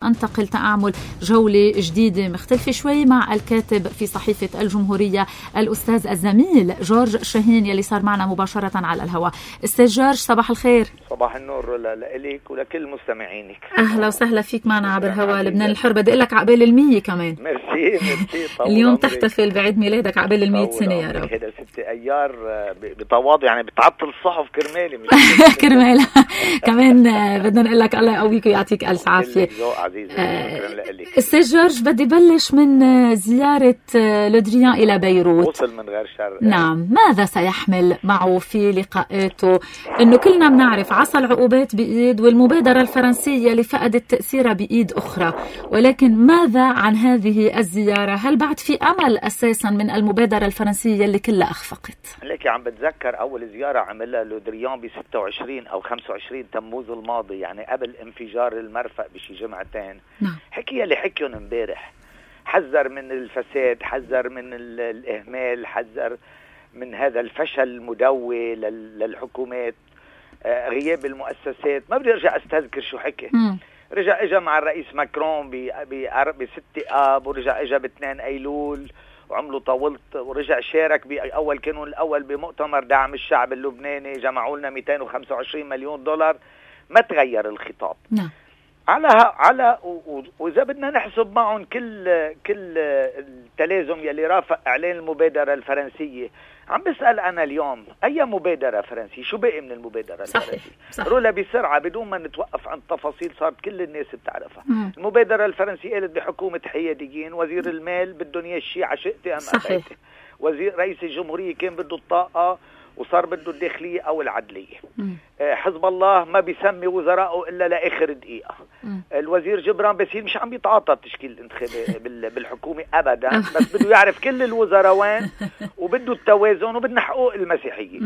أنتقل أعمل جولة جديدة مختلفة شوي مع الكاتب في صحيفة الجمهورية الأستاذ الزميل جورج شاهين يلي صار معنا مباشرة على الهواء. أستاذ جورج صباح الخير. صباح النور لك ولكل مستمعينك. أهلا وسهلا فيك معنا عبر هواء لبنان الحر. بدي أقول لك عقبال 100 كمان. ميرسي اليوم تحتفل بعيد ميلادك عقبال 100 سنة يا رب. هذا 6 أيار بتواضع يعني بتعطل الصحف كرمالي كرمالها كمان. بدنا نقول لك الله يقويك ويعطيك ألف عافية. أستاذ جورج بدي بلش من زيارة لودريان إلى بيروت. وصل من غير شر. نعم، ماذا سيحمل معه في لقاءاته؟ إنه كلنا بنعرف عصا العقوبات بإيد والمبادرة الفرنسية اللي فقدت تأثيرها بإيد أخرى، ولكن ماذا عن هذه الزيارة؟ هل بعد في أمل أساسا من المبادرة الفرنسية اللي كلها أخفقت؟ لك عم بتذكر أول زيارة عملها لودريان ب 26 أو 25 تموز الماضي، يعني قبل انفجار المرفأ بشي جمعتين. نعم. حكي اللي حكيهم امبارح، حذر من الفساد، حذر من الإهمال، حذر من هذا الفشل المدوي للحكومات، غياب المؤسسات. ما بدي ارجع استذكر شو حكي. رجع اجا مع الرئيس ماكرون ب6 آب، ورجع اجا ب2 أيلول وعملوا طاولت، ورجع شارك كانوا الاول بمؤتمر دعم الشعب اللبناني، جمعوا لنا 225 مليون دولار. ما تغير الخطاب. نعم. على واذا بدنا نحسب معهم كل التلازم يلي رافق اعلان المبادره الفرنسيه. عم بسأل أنا اليوم أي مبادرة فرنسية؟ شو باقي من المبادرة الفرنسية؟ رولا بسرعة بدون ما نتوقف عن تفاصيل صارت كل الناس بتعرفها. المبادرة الفرنسية قالت بحكومة حياديين، وزير المال بدهم اياه الشيعة شئتي أم أبيتي، وزير رئيس الجمهورية كان بده الطاقة وصار بده الداخلية أو العدلية. حزب الله ما بيسمي وزراءه إلا لآخر دقيقة. الوزير جبران باسيل مش عم بيتعاطى تشكيل الانتخابي بالحكومة أبدا، بس بده يعرف كل الوزراء وين، وبده التوازن، وبدنا حقوق المسيحية.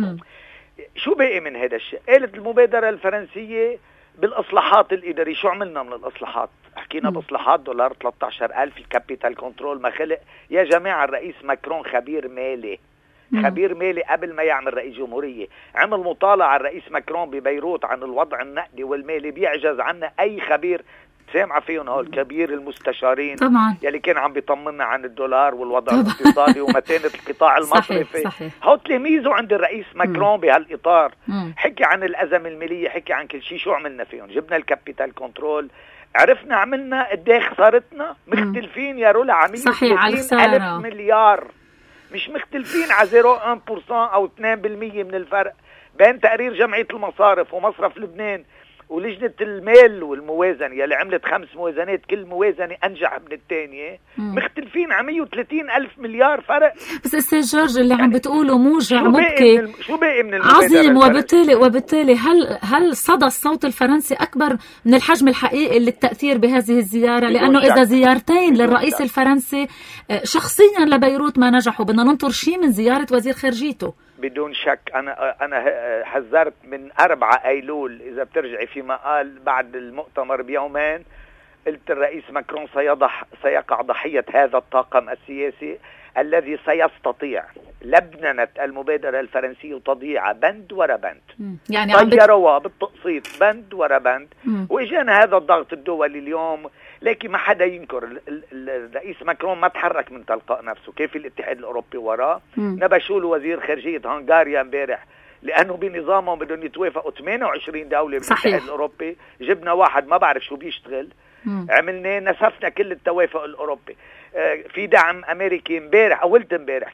شو باقي من هذا الشيء؟ قالت المبادرة الفرنسية بالإصلاحات الإدارية. شو عملنا من الإصلاحات؟ حكينا بإصلاحات دولار 13,000 الكابيتال كنترول ما خلق. يا جماعة الرئيس ماكرون خبير مالي، خبير مالي قبل ما يعمل رئيس جمهورية. عمل مطالعة الرئيس ماكرون ببيروت عن الوضع النقدي والمالي بيعجز عنه أي خبير. سامعة فيهم هول كبير المستشارين طبعا يلي كان عم بيطمنا عن الدولار والوضع الاقتصادي ومتانة القطاع المصرفي. هو تلاميذه عند الرئيس ماكرون بهالإطار. حكي عن الأزمة المالية، حكي عن كل شيء. شو عملنا فيهم؟ جبنا الكابيتال كنترول، عرفنا عملنا قد خسارتنا. مختلفين يا رولا عميل 30,000 مليار، مش مختلفين على 0.1% أو 2% من الفرق بين تقرير جمعية المصارف ومصرف لبنان ولجنة المال والموازنة يلي عملت 5 موازنات، كل موازنة أنجح من الثانية. مختلفين على 130,000 مليار فرق. بس أستاذ جورج اللي عم بتقوله موجع مبكي شو باقي من عظيم. وبالتالي هل صدى الصوت الفرنسي أكبر من الحجم الحقيقي للتأثير بهذه الزيارة؟ لأنه إذا زيارتين للرئيس الفرنسي شخصيا لبيروت ما نجحوا، بدنا ننطر شيء من زيارة وزير خارجيته. بدون شك. أنا حذرت من 4 أيلول إذا بترجعي فيما قال بعد المؤتمر بيومين. قلت الرئيس ماكرون سيقع ضحية هذا الطاقم السياسي الذي سيستطيع لبننة المبادرة الفرنسية وتضييعها بند ورا بند. يعني طيروها بالتقسيط بند ورا بند. وإجانا هذا الضغط الدولي اليوم، لكن ما حدا ينكر الرئيس ماكرون ما تحرك من تلقاء نفسه. كيف الاتحاد الأوروبي وراه؟ نبشوا له وزير خارجية هنغاريا امبارح لأنه بنظامهم بدهم يتوافقوا 28 دولة بالاتحاد الأوروبي. جبنا واحد ما بعرف شو بيشتغل، عملنا نسفنا كل التوافق الأوروبي. في دعم أمريكي امبارح أولت امبارح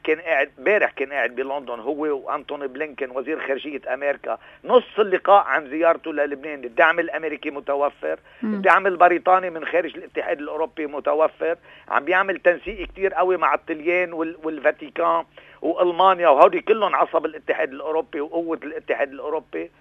كان قاعد بلندن هو وأنتوني بلينكن وزير خارجية أمريكا. نص اللقاء عن زيارته للبنان. الدعم الأمريكي متوفر، الدعم البريطاني من خارج الاتحاد الأوروبي متوفر. عم بيعمل تنسيق كتير قوي مع الطليان والفاتيكان وألمانيا، وهودي كلهم عصب الاتحاد الأوروبي وقوة الاتحاد الأوروبي.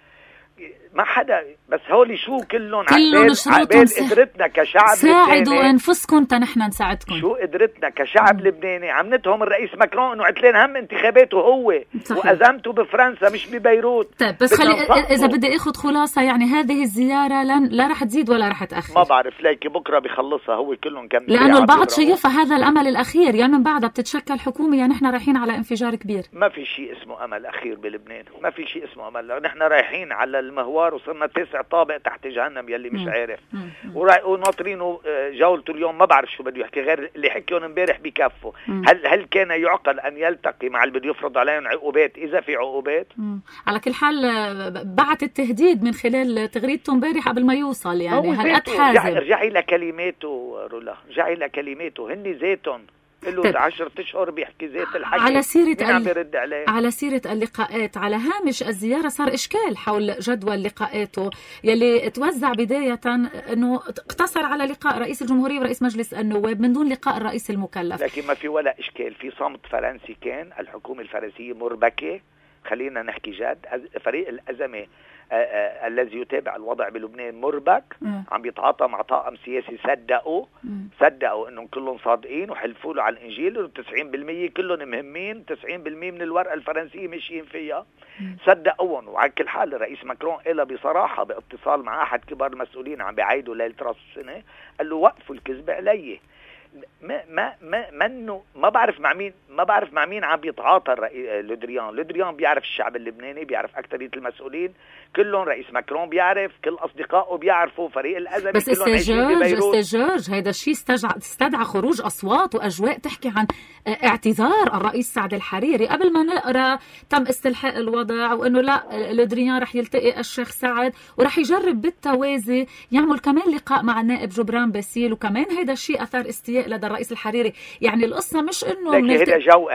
ما حدا، بس هولي شو كلهم عبال قدرتنا كشعب ساعدوا انفسكم نحن نساعدكم. شو قدرتنا كشعب لبناني عم نتهم الرئيس ماكرون انه عتلان هم انتخاباته هو وازمته بفرنسا مش ببيروت. طيب بس خلي اذا بدي اخذ خلاصة، يعني هذه الزيارة لا رح تزيد ولا رح تأخر. ما بعرف ليكي بكره بخلصها هو كلهم كم، لانه البعض شايفها هذا الامل الاخير، يعني من بعدها بتتشكل حكومة، يعني نحن رايحين على انفجار كبير. ما في شيء اسمه امل اخير بلبنان، ما في شيء اسمه امل. نحن رايحين على المهوار وصرنا 9 طابق تحت جهنم يلي مش عارف. وناطرينه جولته اليوم ما بعرف شو بده يحكي غير اللي حكيهم امبارح بكفوا. هل كان يعقل ان يلتقي مع اللي بده يفرض عليهم عقوبات اذا في عقوبات؟ على كل حال بعت التهديد من خلال تغريدته امبارح قبل ما يوصل، يعني هل اتحازم. رجعي لكلماته رولا، رجعي لكلماته، هن ذاتهم له 10 أشهر بيحكي زيت الحكي. على سيرة اللقاءات، على هامش الزيارة صار إشكال حول جدول لقاءاته يلي توزع بداية أنه اقتصر على لقاء رئيس الجمهورية ورئيس مجلس النواب من دون لقاء الرئيس المكلف. لكن ما في ولا إشكال، في صمت فرنسي، كان الحكومة الفرنسية مربكة. خلينا نحكي جد، فريق الأزمة الذي يتابع الوضع بلبنان مربك، عم بيتعاطى مع طاقم سياسي صدقوا انهم كلهم صادقين وحلفوا له على الانجيل، و90% كلهم مهمين، 90% من الورقه الفرنسيه ماشيين فيها، صدقوهم. وعلى كل حال الرئيس ماكرون قال بصراحه باتصال مع احد كبار المسؤولين عم بيعيدوا ليله راس السنه، قال له وقفوا الكذب علي. ما بعرف مع مين عم بيتعاطى لودريان بيعرف الشعب اللبناني، بيعرف أكثرية المسؤولين كلهم، رئيس ماكرون بيعرف، كل أصدقائه بيعرفوا، فريق الأزمة بس استاذ هيدا الشيء استدعى خروج أصوات وأجواء تحكي عن اعتذار الرئيس سعد الحريري قبل ما نقرأ تم استلحاق الوضع، وأنه لا لودريان رح يلتقي الشيخ سعد ورح يجرب بالتوازي يعمل كمان لقاء مع النائب جبران باسيل، وكمان هيدا الشيء أثار استياء لدى الرئيس الحريري. يعني القصة مش انه هيدا جو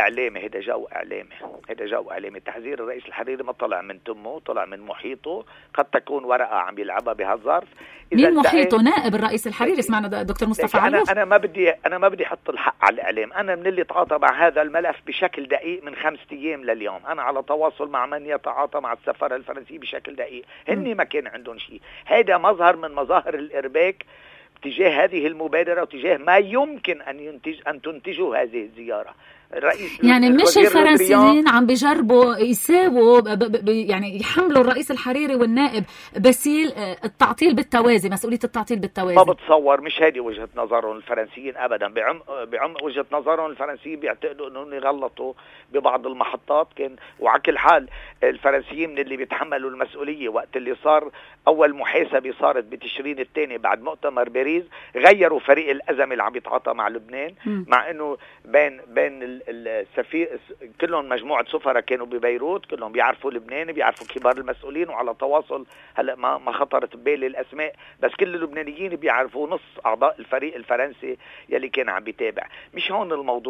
اعلامي، تحذير الرئيس الحريري ما طلع من تمه، طلع من محيطه، قد تكون ورقة عم يلعبها بهالظرف. مين محيطه؟ نائب الرئيس الحريري، اسمعنا دكتور مصطفى علوش. انا ما بدي احط الحق على الاعلام. انا من اللي تعاطى مع هذا الملف بشكل دقيق من 5 أيام لليوم، انا على تواصل مع من يتعاطى مع السفارة الفرنسية بشكل دقيق، هني ما كان عندهم شيء. هذا مظهر من مظاهر الارباك تجاه هذه المبادرة وتجاه ما يمكن أن تنتجه هذه الزيارة. يعني مش الفرنسيين عم بيجربوا يساووا يعني يحملوا الرئيس الحريري والنائب باسيل التعطيل بالتوازي، مسؤولية التعطيل بالتوازي. ما بتصور مش هذه وجهة نظرهم الفرنسيين أبدا. بعمق وجهة نظرهم الفرنسيين بيعتقدوا أنهم يغلطوا ببعض المحطات. وعلى كل حال الفرنسيين من اللي بيتحملوا المسؤولية. وقت اللي صار أول محاسبة صارت بتشرين الثاني بعد مؤتمر باريس، غيروا فريق الأزمة اللي عم يتعاطى مع لبنان، مع أنه بين السفير كلهم مجموعة سفراء كانوا ببيروت، كلهم بيعرفوا لبنان، بيعرفوا كبار المسؤولين وعلى تواصل. هلا ما خطرت ببالي الأسماء، بس كل اللبنانيين بيعرفوا نص أعضاء الفريق الفرنسي يلي كان عم بيتابع. مش هون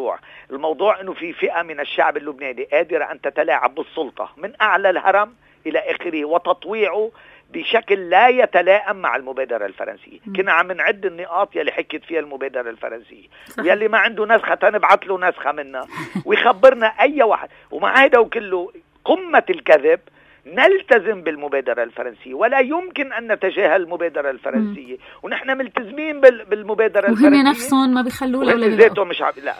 الموضوع إنه في فئة من الشعب اللبناني قادرة أن تتلاعب بالسلطة من أعلى الهرم إلى آخره وتطويعه بشكل لا يتلائم مع المبادرة الفرنسية. كنا عم نعد النقاط يلي حكت فيها المبادرة الفرنسية، ويلي ما عنده نسخة تنبعت له نسخة منها ويخبرنا أي واحد. ومع هذا وكله قمة الكذب نلتزم بالمبادرة الفرنسية، ولا يمكن أن نتجاهل المبادرة الفرنسية، ونحن ملتزمين بالمبادرة الفرنسية. وهم نفسهم ما بيخلوا له مش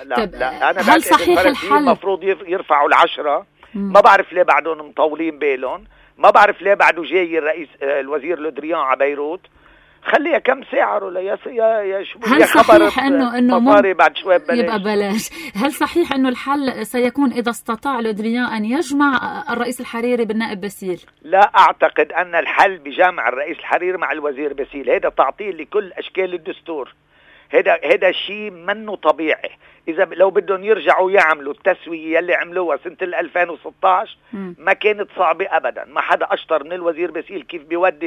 لا أنا هل صحيح الحل المفروض يرفعوا 10؟ ما بعرف ليه بعدهم مطولين بالهم، ما بعرف ليه بعده جاي الوزير لودريان على بيروت. خليها كم ساعة ولا يا شو هل صحيح انه مصاري بعد شوي ببلاش؟ يبقى بلاش. هل صحيح انه الحل سيكون اذا استطاع لودريان ان يجمع الرئيس الحريري بالنائب باسيل؟ لا اعتقد ان الحل بجمع الرئيس الحريري مع الوزير باسيل. هذا تعطيل لكل اشكال الدستور. هذا شيء منه طبيعي. إذا لو بدهم يرجعوا يعملوا التسوية اللي عملوها سنة 2016 ما كانت صعبة أبدا. ما حدا أشطر من الوزير باسيل كيف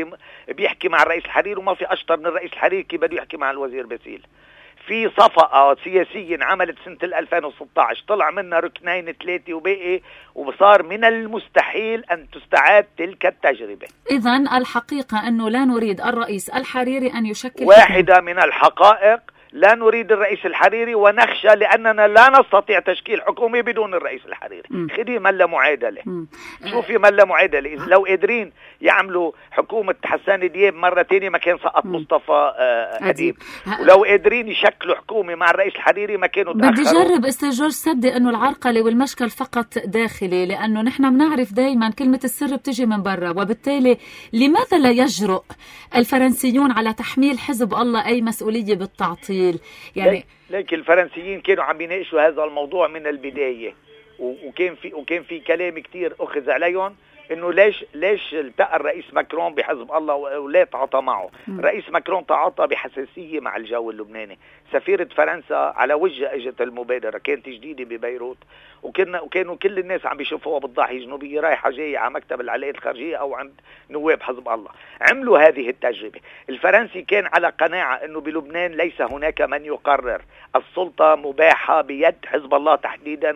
بيحكي مع الرئيس الحريري، وما في أشطر من الرئيس الحريري كيف بده يحكي مع الوزير باسيل. في صفقة سياسية عملت سنة 2016 طلع منها 2 3 وباقي، وصار من المستحيل أن تستعاد تلك التجربة. إذن الحقيقة أنه لا نريد الرئيس الحريري أن يشكل واحدة من الحقائق. لا نريد الرئيس الحريري ونخشى لأننا لا نستطيع تشكيل حكومة بدون الرئيس الحريري. خدي ملا معادلة. شوفي ملا معادلة. إذا لو قادرين يعملوا حكومة حسان دياب مرة تانية ما كان سقط مصطفى أديب. ولو قادرين يشكلوا حكومة مع الرئيس الحريري ما كانوا تأخروا. بدي جرب أستاذ جورج صدق أنه العرقلة والمشكل فقط داخلي، لأنه نحن بنعرف دايما كلمة السر بتجي من برا، وبالتالي لماذا لا يجرؤ الفرنسيون على تحميل حزب الله أي مسؤولية بالتعطيل؟ يعني لكن الفرنسيين كانوا عم يناقشوا هذا الموضوع من البداية، وكان في كلام كتير أخذ عليهم انه ليش التقى الرئيس ماكرون بحزب الله وليه تعاطى معه. الرئيس ماكرون تعاطى بحساسية مع الجو اللبناني. سفيرة فرنسا على وجه اجت المبادرة، كانت جديدة ببيروت، وكانوا كل الناس عم بيشوفوها بالضاحية الجنوبية رايحة جاية على مكتب العلاقات الخارجية او عند نواب حزب الله. عملوا هذه التجربة. الفرنسي كان على قناعة انه بلبنان ليس هناك من يقرر، السلطة مباحة بيد حزب الله تحديدا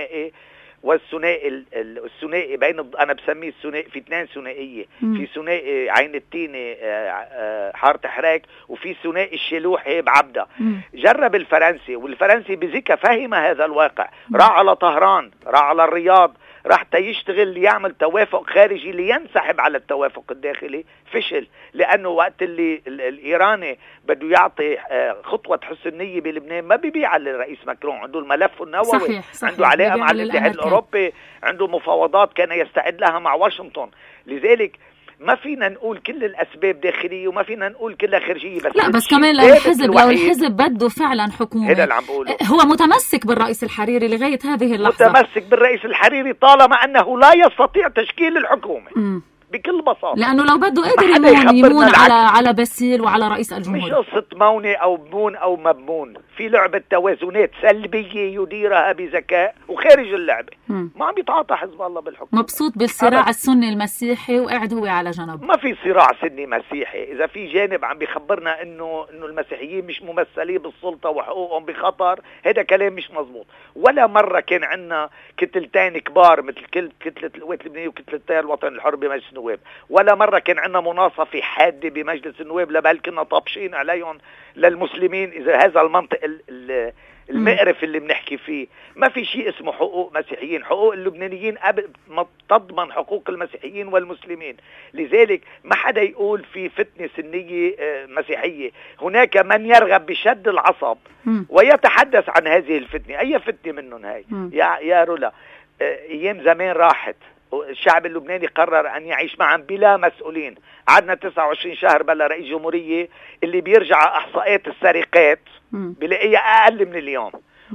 والثنائي بين، انا بسميه الثنائي، في 2 ثنائيه، في ثنائي عين التيني حارة حراك، وفي ثنائي الشلوحي بعبده. جرب الفرنسي، والفرنسي بذكاء فهم هذا الواقع، راح على طهران، راح على الرياض، راح يشتغل ليعمل توافق خارجي لينسحب على التوافق الداخلي. فشل، لأنه وقت اللي الإيراني بده يعطي خطوة حسن نية بلبنان ما بيبيع للرئيس ماكرون، عنده الملف النووي، صحيح. عنده علاقة مع الاتحاد الأوروبي، عنده مفاوضات كان يستعد لها مع واشنطن. لذلك ما فينا نقول كل الأسباب داخلية وما فينا نقول كلها خارجية. بس لا، بس كمان لو الحزب بده فعلا حكومة، هذا اللي عم بقوله. هو متمسك بالرئيس الحريري لغاية هذه اللحظة، متمسك بالرئيس الحريري طالما أنه لا يستطيع تشكيل الحكومة. بكل بساطة، لأنه لو بده قادر يمون على باسيل وعلى رئيس الجمهورية. مش قصة مونة أو بمون أو مبمون، في لعبة توازنات سلبية يديرها بذكاء وخارج اللعبة. ما عم يتعاطى حزب الله بالحكم، مبسوط بالصراع السني المسيحي وقاعد هو على جنب. ما في صراع سني مسيحي. إذا في جانب عم بيخبرنا إنه المسيحيين مش ممثلين بالسلطة وحقوقهم بخطر، هذا كلام مش مزبوط. ولا مرة كان عندنا كتلتين كبار مثل كتلة القوات اللبنانية وكتلة التيار الوطني الحر بمجلس النواب، ولا مرة كان عندنا مناصفة حادة بمجلس النواب، لبال كنا طابشين عليهم للمسلمين. إذا هذا المنطق المقرف اللي بنحكي فيه، ما في شيء اسمه حقوق مسيحيين. حقوق اللبنانيين تضمن حقوق المسيحيين والمسلمين. لذلك ما حدا يقول في فتنة سنية مسيحية. هناك من يرغب بشد العصب ويتحدث عن هذه الفتنة. أي فتنة منهم هاي يا رولا؟ أيام زمان راحت، الشعب اللبناني قرر أن يعيش معا بلا مسؤولين. عدنا 29 شهر بلا رئيس جمهورية اللي بيرجع أحصائيات السرقات بلاقيها أقل من اليوم،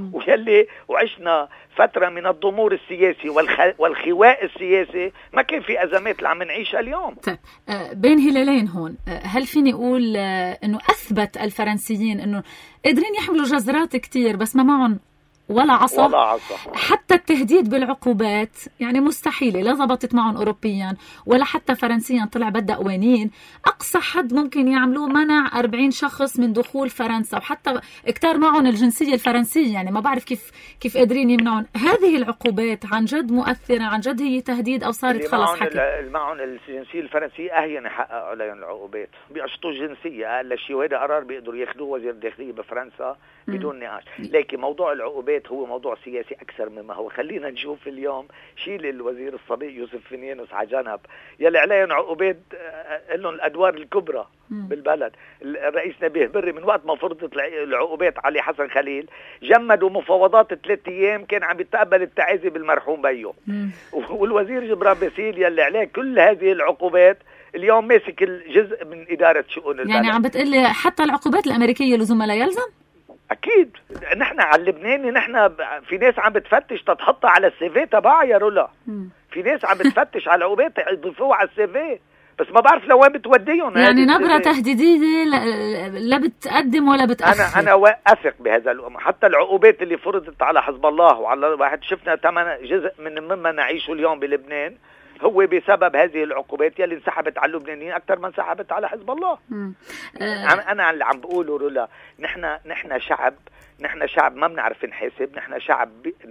وعشنا فترة من الضمور السياسي والخواء السياسي. ما كان في أزمات اللي عم نعيشها اليوم. طيب، بين هلالين هون، هل فيني أقول أنه أثبت الفرنسيين أنه قادرين يحملوا جزرات كتير بس ما معهم ولا عصا؟ حتى التهديد بالعقوبات يعني مستحيلة، لا زبطت معهم أوروبيا ولا حتى فرنسيا طلع بدأ قوانين. أقصى حد ممكن يعملوه منع 40 شخص من دخول فرنسا، وحتى اكتار معهم الجنسية الفرنسية. يعني ما بعرف كيف قادرين يمنعون. هذه العقوبات عن جد مؤثرة؟ عن جد هي تهديد أو صارت خلص حكي؟ معهم الجنسية الفرنسية أهين يحققوا عليهم العقوبات، بيقشطوا الجنسية أقل شيء، وهذا قرار بيقدروا ياخدوه وزير الداخلية بفرنسا بدون نقاش. لكن موضوع العقوبات هو موضوع سياسي أكثر مما هو. خلينا نشوف اليوم شيل الوزير الصديق يوسف فنيانوس على جنب، يلي عليهم عقوبات لهم الأدوار الكبرى بالبلد. الرئيس نبيه بري من وقت ما فرضت العقوبات علي حسن خليل جمدوا مفاوضات 3 أيام، كان عم يتقبل التعازي بالمرحوم بيو. والوزير جبران باسيل يلي عليه كل هذه العقوبات اليوم ماسك الجزء من إدارة شؤون البلد. يعني عم بتقلي حتى العقوبات الأمريكية لزومها لا يلزم؟ أكيد. نحن على اللبناني نحن في ناس عم بتفتش تتحطها على السيفي تبعها يا رولا. في ناس عم بتفتش على عقوبات يضيفوها على السيفي، بس ما بعرف لوين بتوديهم. يعني نبرة تهديدية لا بتقدم ولا بتأخر. أنا واثق بهذا الأمر. حتى العقوبات اللي فرضت على حزب الله وعلى واحد، شفنا جزء مما نعيشه اليوم بلبنان هو بسبب هذه العقوبات يلي انسحبت على اللبنانيين أكثر من انسحبت على حزب الله. أنا اللي عم بقوله رولا، نحن شعب ما بنعرف نحاسب. نحن شعب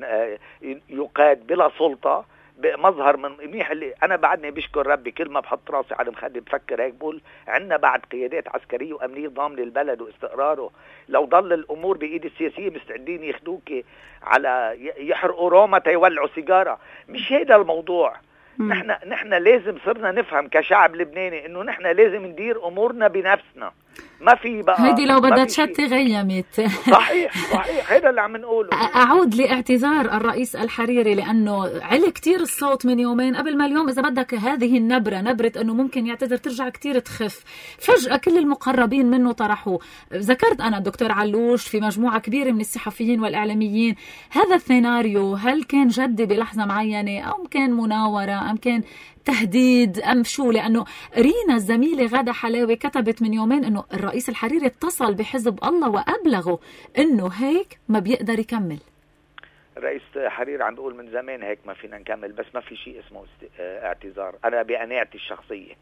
يقاد بلا سلطة، مظهر من منيح. اللي أنا بعدني بشكر ربي كل ما بحط راسي على مخدي بفكر هيك بقول عندنا بعد قيادات عسكرية وأمنية ضامنة البلد واستقراره. لو ضل الأمور بإيد السياسية مستعدين ياخدوك على يحرقوا روما تيولعوا سيجارة. مش هيدا الموضوع. نحن لازم صرنا نفهم كشعب لبناني انه نحن لازم ندير امورنا بنفسنا. ما في بقى هيدي لو بدها تشتي غيمت. صحيح هذا اللي عم نقوله. أعود لاعتذار الرئيس الحريري لأنه علي كتير الصوت من يومين قبل ما اليوم إذا بدك هذه نبرة أنه ممكن يعتذر ترجع كتير تخف. فجأة كل المقربين منه طرحوه. ذكرت أنا الدكتور علوش في مجموعة كبيرة من الصحفيين والإعلاميين. هذا السيناريو هل كان جدي بلحظة معينة أم كان مناورة أم كان تهديد أم شو؟ لأنه رينا الزميلة غادة حلاوي كتبت من يومين أنه الرئيس الحريري اتصل بحزب الله وأبلغه أنه هيك ما بيقدر يكمل. الرئيس حريري عم بيقول من زمان هيك ما فينا نكمل، بس ما في شيء اسمه اعتذار. أنا بقناعتي الشخصية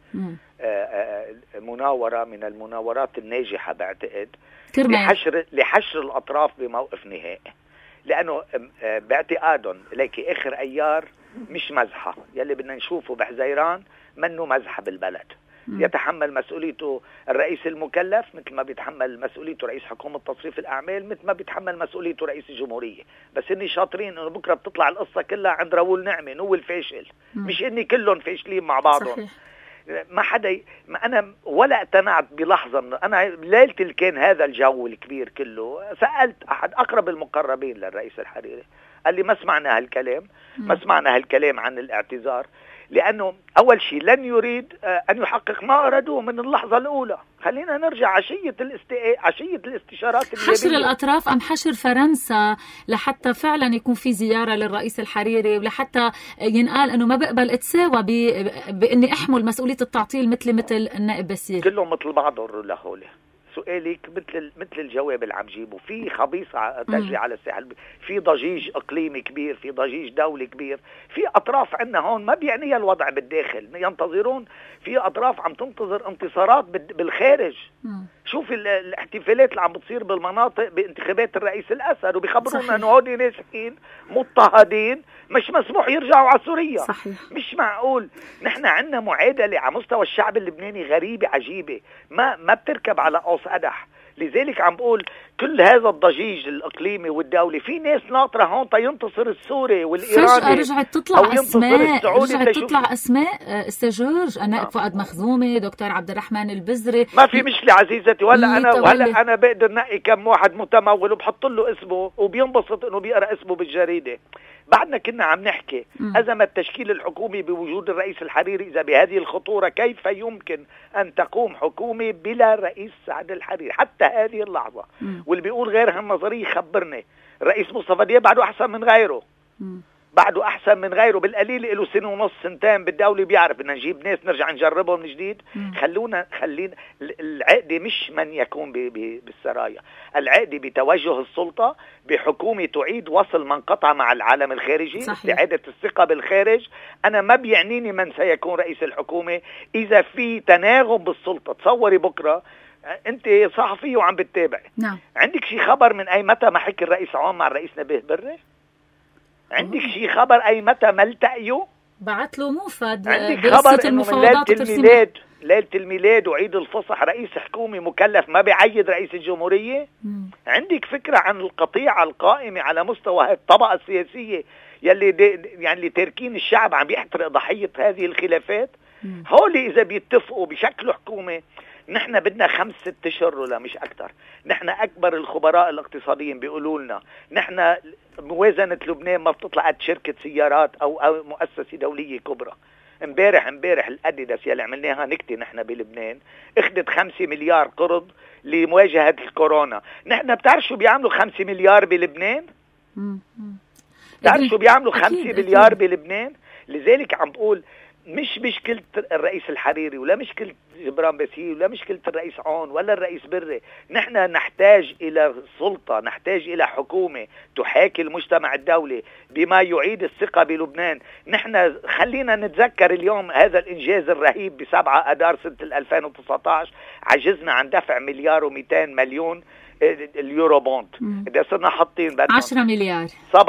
مناورة من المناورات الناجحة بعتقد لحشر الأطراف بموقف نهائي، لأنه باعتقادهم ليك آخر أيار مش مزحة. يلي بدنا نشوفه بحزيران منه مزحة بالبلد. يتحمل مسؤوليته الرئيس المكلف مثل ما بيتحمل مسؤوليته رئيس حكومة تصريف الأعمال، مثل ما بيتحمل مسؤوليته رئيس الجمهورية. بس إني شاطرين إنه بكرة بتطلع القصة كلها عند راؤول نعمة هو الفاشل، مش إني كلهم فاشلين مع بعضهم. صحيح. ما أنا ولا اقتنعت بلحظة. أنا ليلة اللي كان هذا الجو الكبير كله سألت أحد أقرب المقربين للرئيس الحريري، قال لي ما سمعنا هالكلام عن الاعتذار، لأنه أول شيء لن يريد أن يحقق ما أرادوه من اللحظة الأولى. خلينا نرجع عشية الاستشارات حشر الأطراف أم حشر فرنسا لحتى فعلا يكون في زيارة للرئيس الحريري، ولحتى ينقال أنه ما بقبل اتساوى بإني أحمل مسؤولية التعطيل مثل النائب باسيل. كلهم مثل بعضهم لهولي. سؤالك مثل الجواب اللي عم جيبه. في خبيصة تجري على الساحل، في ضجيج إقليمي كبير، في ضجيج دولي كبير، في أطراف عندنا هون ما بيعنيها الوضع بالداخل، ينتظرون. في أطراف عم تنتظر انتصارات بالخارج. شوف الاحتفالات اللي عم بتصير بالمناطق بانتخابات الرئيس الأسد، وبيخبرونا أنه هودي ناجحين مضطهدين مش مسموح يرجعوا على سوريا. صحيح. مش معقول. نحن عندنا معادلة على مستوى الشعب اللبناني غريبة عجيبة، ما بتركب على قوس قدح. لذلك عم بقول كل هذا الضجيج الإقليمي والدولي، في ناس ناطرة هون ينتصر السوري والإيراني. فجأة رجعت تطلع أسماء أستاذ جورج، النائب فؤاد مخزومي، دكتور عبد الرحمن البزري. ما في مشكلة عزيزتي. ولا أنا بقدر نقي كم واحد متمول وبحط له اسمه وبينبسط إنه بيقرأ اسمه بالجريدة. بعدنا كنا عم نحكي أزمة التشكيل الحكومي بوجود الرئيس الحريري. إذا بهذه الخطورة كيف يمكن أن تقوم حكومة بلا رئيس سعد الحريري حتى هذه اللحظة؟ واللي بيقول غير هالنظرية خبرني. الرئيس مصطفى دياب بعده أحسن من غيره. بالقليل له سنة ونص سنتين بالدولة، بيعرف بدنا نجيب ناس نرجع نجربهم من جديد. خلينا العقدة مش من يكون بالسرايا، العقدة بتوجه السلطة بحكومة تعيد وصل من قطع مع العالم الخارجي. استعادة الثقة بالخارج. أنا ما بيعنيني من سيكون رئيس الحكومة إذا في تناغم بالسلطة. تصوري بكرة انت صحفي وعم بتتابع، عندك شي خبر من اي متى ما حكي الرئيس عون مع الرئيس نبيه بري؟ عندك شي خبر اي متى ما التقيوا؟ بعت له موفد. عندك خبر انه من ليلة الميلاد وعيد الفصح رئيس حكومي مكلف ما بيعيد رئيس الجمهورية؟ عندك فكرة عن القطيعة القائمة على مستوى الطبقة السياسية يلي تاركين الشعب عم يحترق ضحية هذه الخلافات؟ هولي إذا بيتفقوا بشكل حكومة، نحن بدنا 5-6 أشهر ولا مش أكتر. نحن أكبر الخبراء الاقتصاديين بيقولوا لنا نحن موازنة لبنان ما بتطلع قد شركة سيارات أو مؤسسة دولية كبرى. امبارح الأديداس يلي عملناها نكتة نحن بلبنان اخدت 5 مليار قرض لمواجهة الكورونا. نحن بتعرف شو بيعملوا 5 مليار بلبنان؟ بتعرف شو بيعملوا 5 مليار بلبنان؟ لذلك عم بقول مش مشكلة الرئيس الحريري ولا مشكلة جبران باسيل ولا مشكلة الرئيس عون ولا الرئيس بري. نحن نحتاج إلى سلطة، نحتاج إلى حكومة تحاكي المجتمع الدولي بما يعيد الثقة بلبنان. نحن خلينا نتذكر اليوم هذا الإنجاز الرهيب ب7 أدار سنة 2019 عجزنا عن دفع 1,200,000,000 اليورو بوند. إذا صرنا حاطين 10 مليار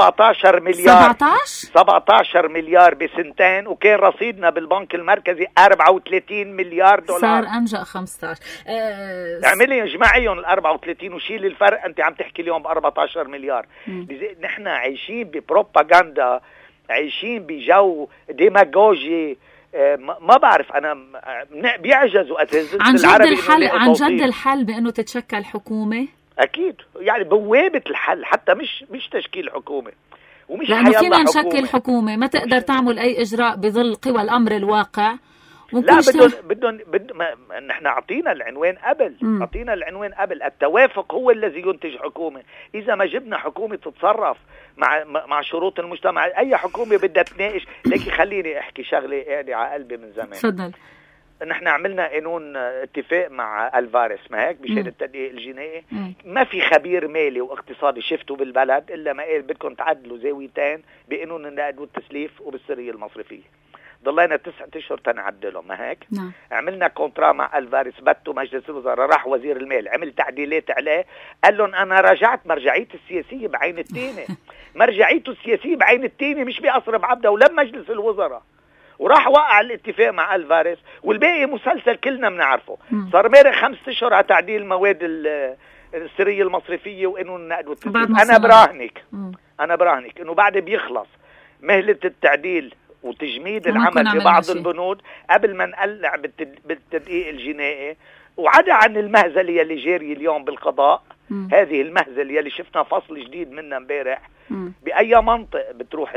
17 مليار بسنتين، وكان رصيدنا بالبنك المركزي 34 مليار دولار. صار أنجأ 15. اعملي اجمعيهم 34 وشيل الفرق. أنت عم تحكي اليوم ب14 مليار. نحن عايشين ببروباغندا، عايشين بجو ديماغوجي ما بعرف انا بيعجزوا عن جد الحل بانه تتشكل حكومه. اكيد يعني بوابه الحل، حتى مش تشكيل حكومه، ومش لانه فينا نشكل حكومه ما تقدر تعمل اي اجراء بظل قوى الامر الواقع. لا بدهم نحن اعطينا العنوان قبل التوافق هو الذي ينتج حكومه. اذا ما جبنا حكومه تتصرف مع شروط المجتمع، اي حكومه بدها تناقش. لكن خليني احكي شغله قاعده على قلبي من زمان. تفضل. نحن عملنا قانون اتفاق مع الفارس، ما هيك، بشهاده التدقيق الجنائي. ما في خبير مالي واقتصادي شفته بالبلد الا ما قال بدكم تعدلوا زاويتين بقانون النقد والتسليف وبالسريه المصرفيه. ضلينا 9 أشهر تنعدلهم، ما هيك؟ نعم. عملنا كونترا مع الفارس، بته مجلس الوزراء، راح وزير المال عمل تعديلات عليه، قال لهم انا راجعت مرجعيتي السياسيه بعين التينه. مرجعيته السياسيه بعين التينه، مش بقصر بعبده ولم مجلس الوزراء. وراح وقع الاتفاق مع الفارس، والباقي مسلسل كلنا بنعرفه. صار مارق 5 أشهر على تعديل مواد السريه المصرفيه وقانون النقد والتسليف. انا براهنك انه بعد بيخلص مهله التعديل وتجميد العمل ببعض البنود قبل ما نقلع بالتدقيق الجنائي، وعدا عن المهزله يلي جاري اليوم بالقضاء. هذه المهزله يلي شفنا فصل جديد منها امبارح. باي منطق بتروح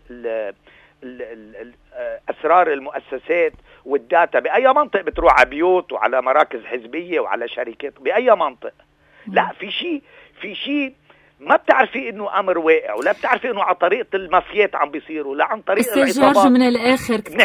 اسرار المؤسسات والداتا؟ باي منطق بتروح على بيوت وعلى مراكز حزبيه وعلى شركات؟ باي منطق؟ لا، في شيء ما بتعرفي انه امر واقع، ولا بتعرفي انه على طريقه المافيات عم بيصيروا، لا عن طريق العصابات. من الاخر كل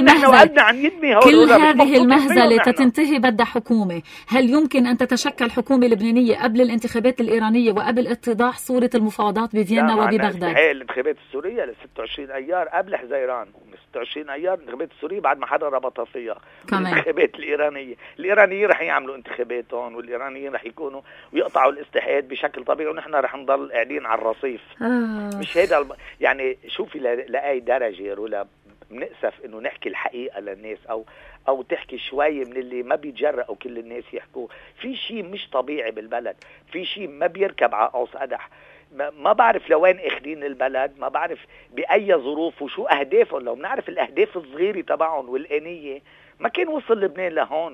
هذه المهزله تتنتهي بدها حكومه. هل يمكن ان تتشكل حكومه لبنانيه قبل الانتخابات الايرانيه وقبل اتضاح صوره المفاوضات بفيينا وببغداد؟ الانتخابات السوريه ل 26 ايار قبل حزيران، 26 ايار الانتخابات السوريه بعد ما حدا ربطها فيها. الانتخابات الايرانيه رح يعملوا انتخاباتهم، والايرانيين رح يكونوا ويقطعوا الاستحقاقات بشكل طبيعي، ونحن رح نضل قاعدين على الرصيف. مش هيدا يعني شوفي لأي درجة ولا بنأسف انه نحكي الحقيقة للناس او تحكي شوية من اللي ما بيتجرأوا كل الناس يحكوا. في شيء مش طبيعي بالبلد، في شيء ما بيركب على قوس قدح. ما بعرف لوين اخدين البلد، ما بعرف بأي ظروف وشو اهدافهم. لو بنعرف الاهداف الصغيرة تبعهم والآنية ما كان وصل لبنان لهون.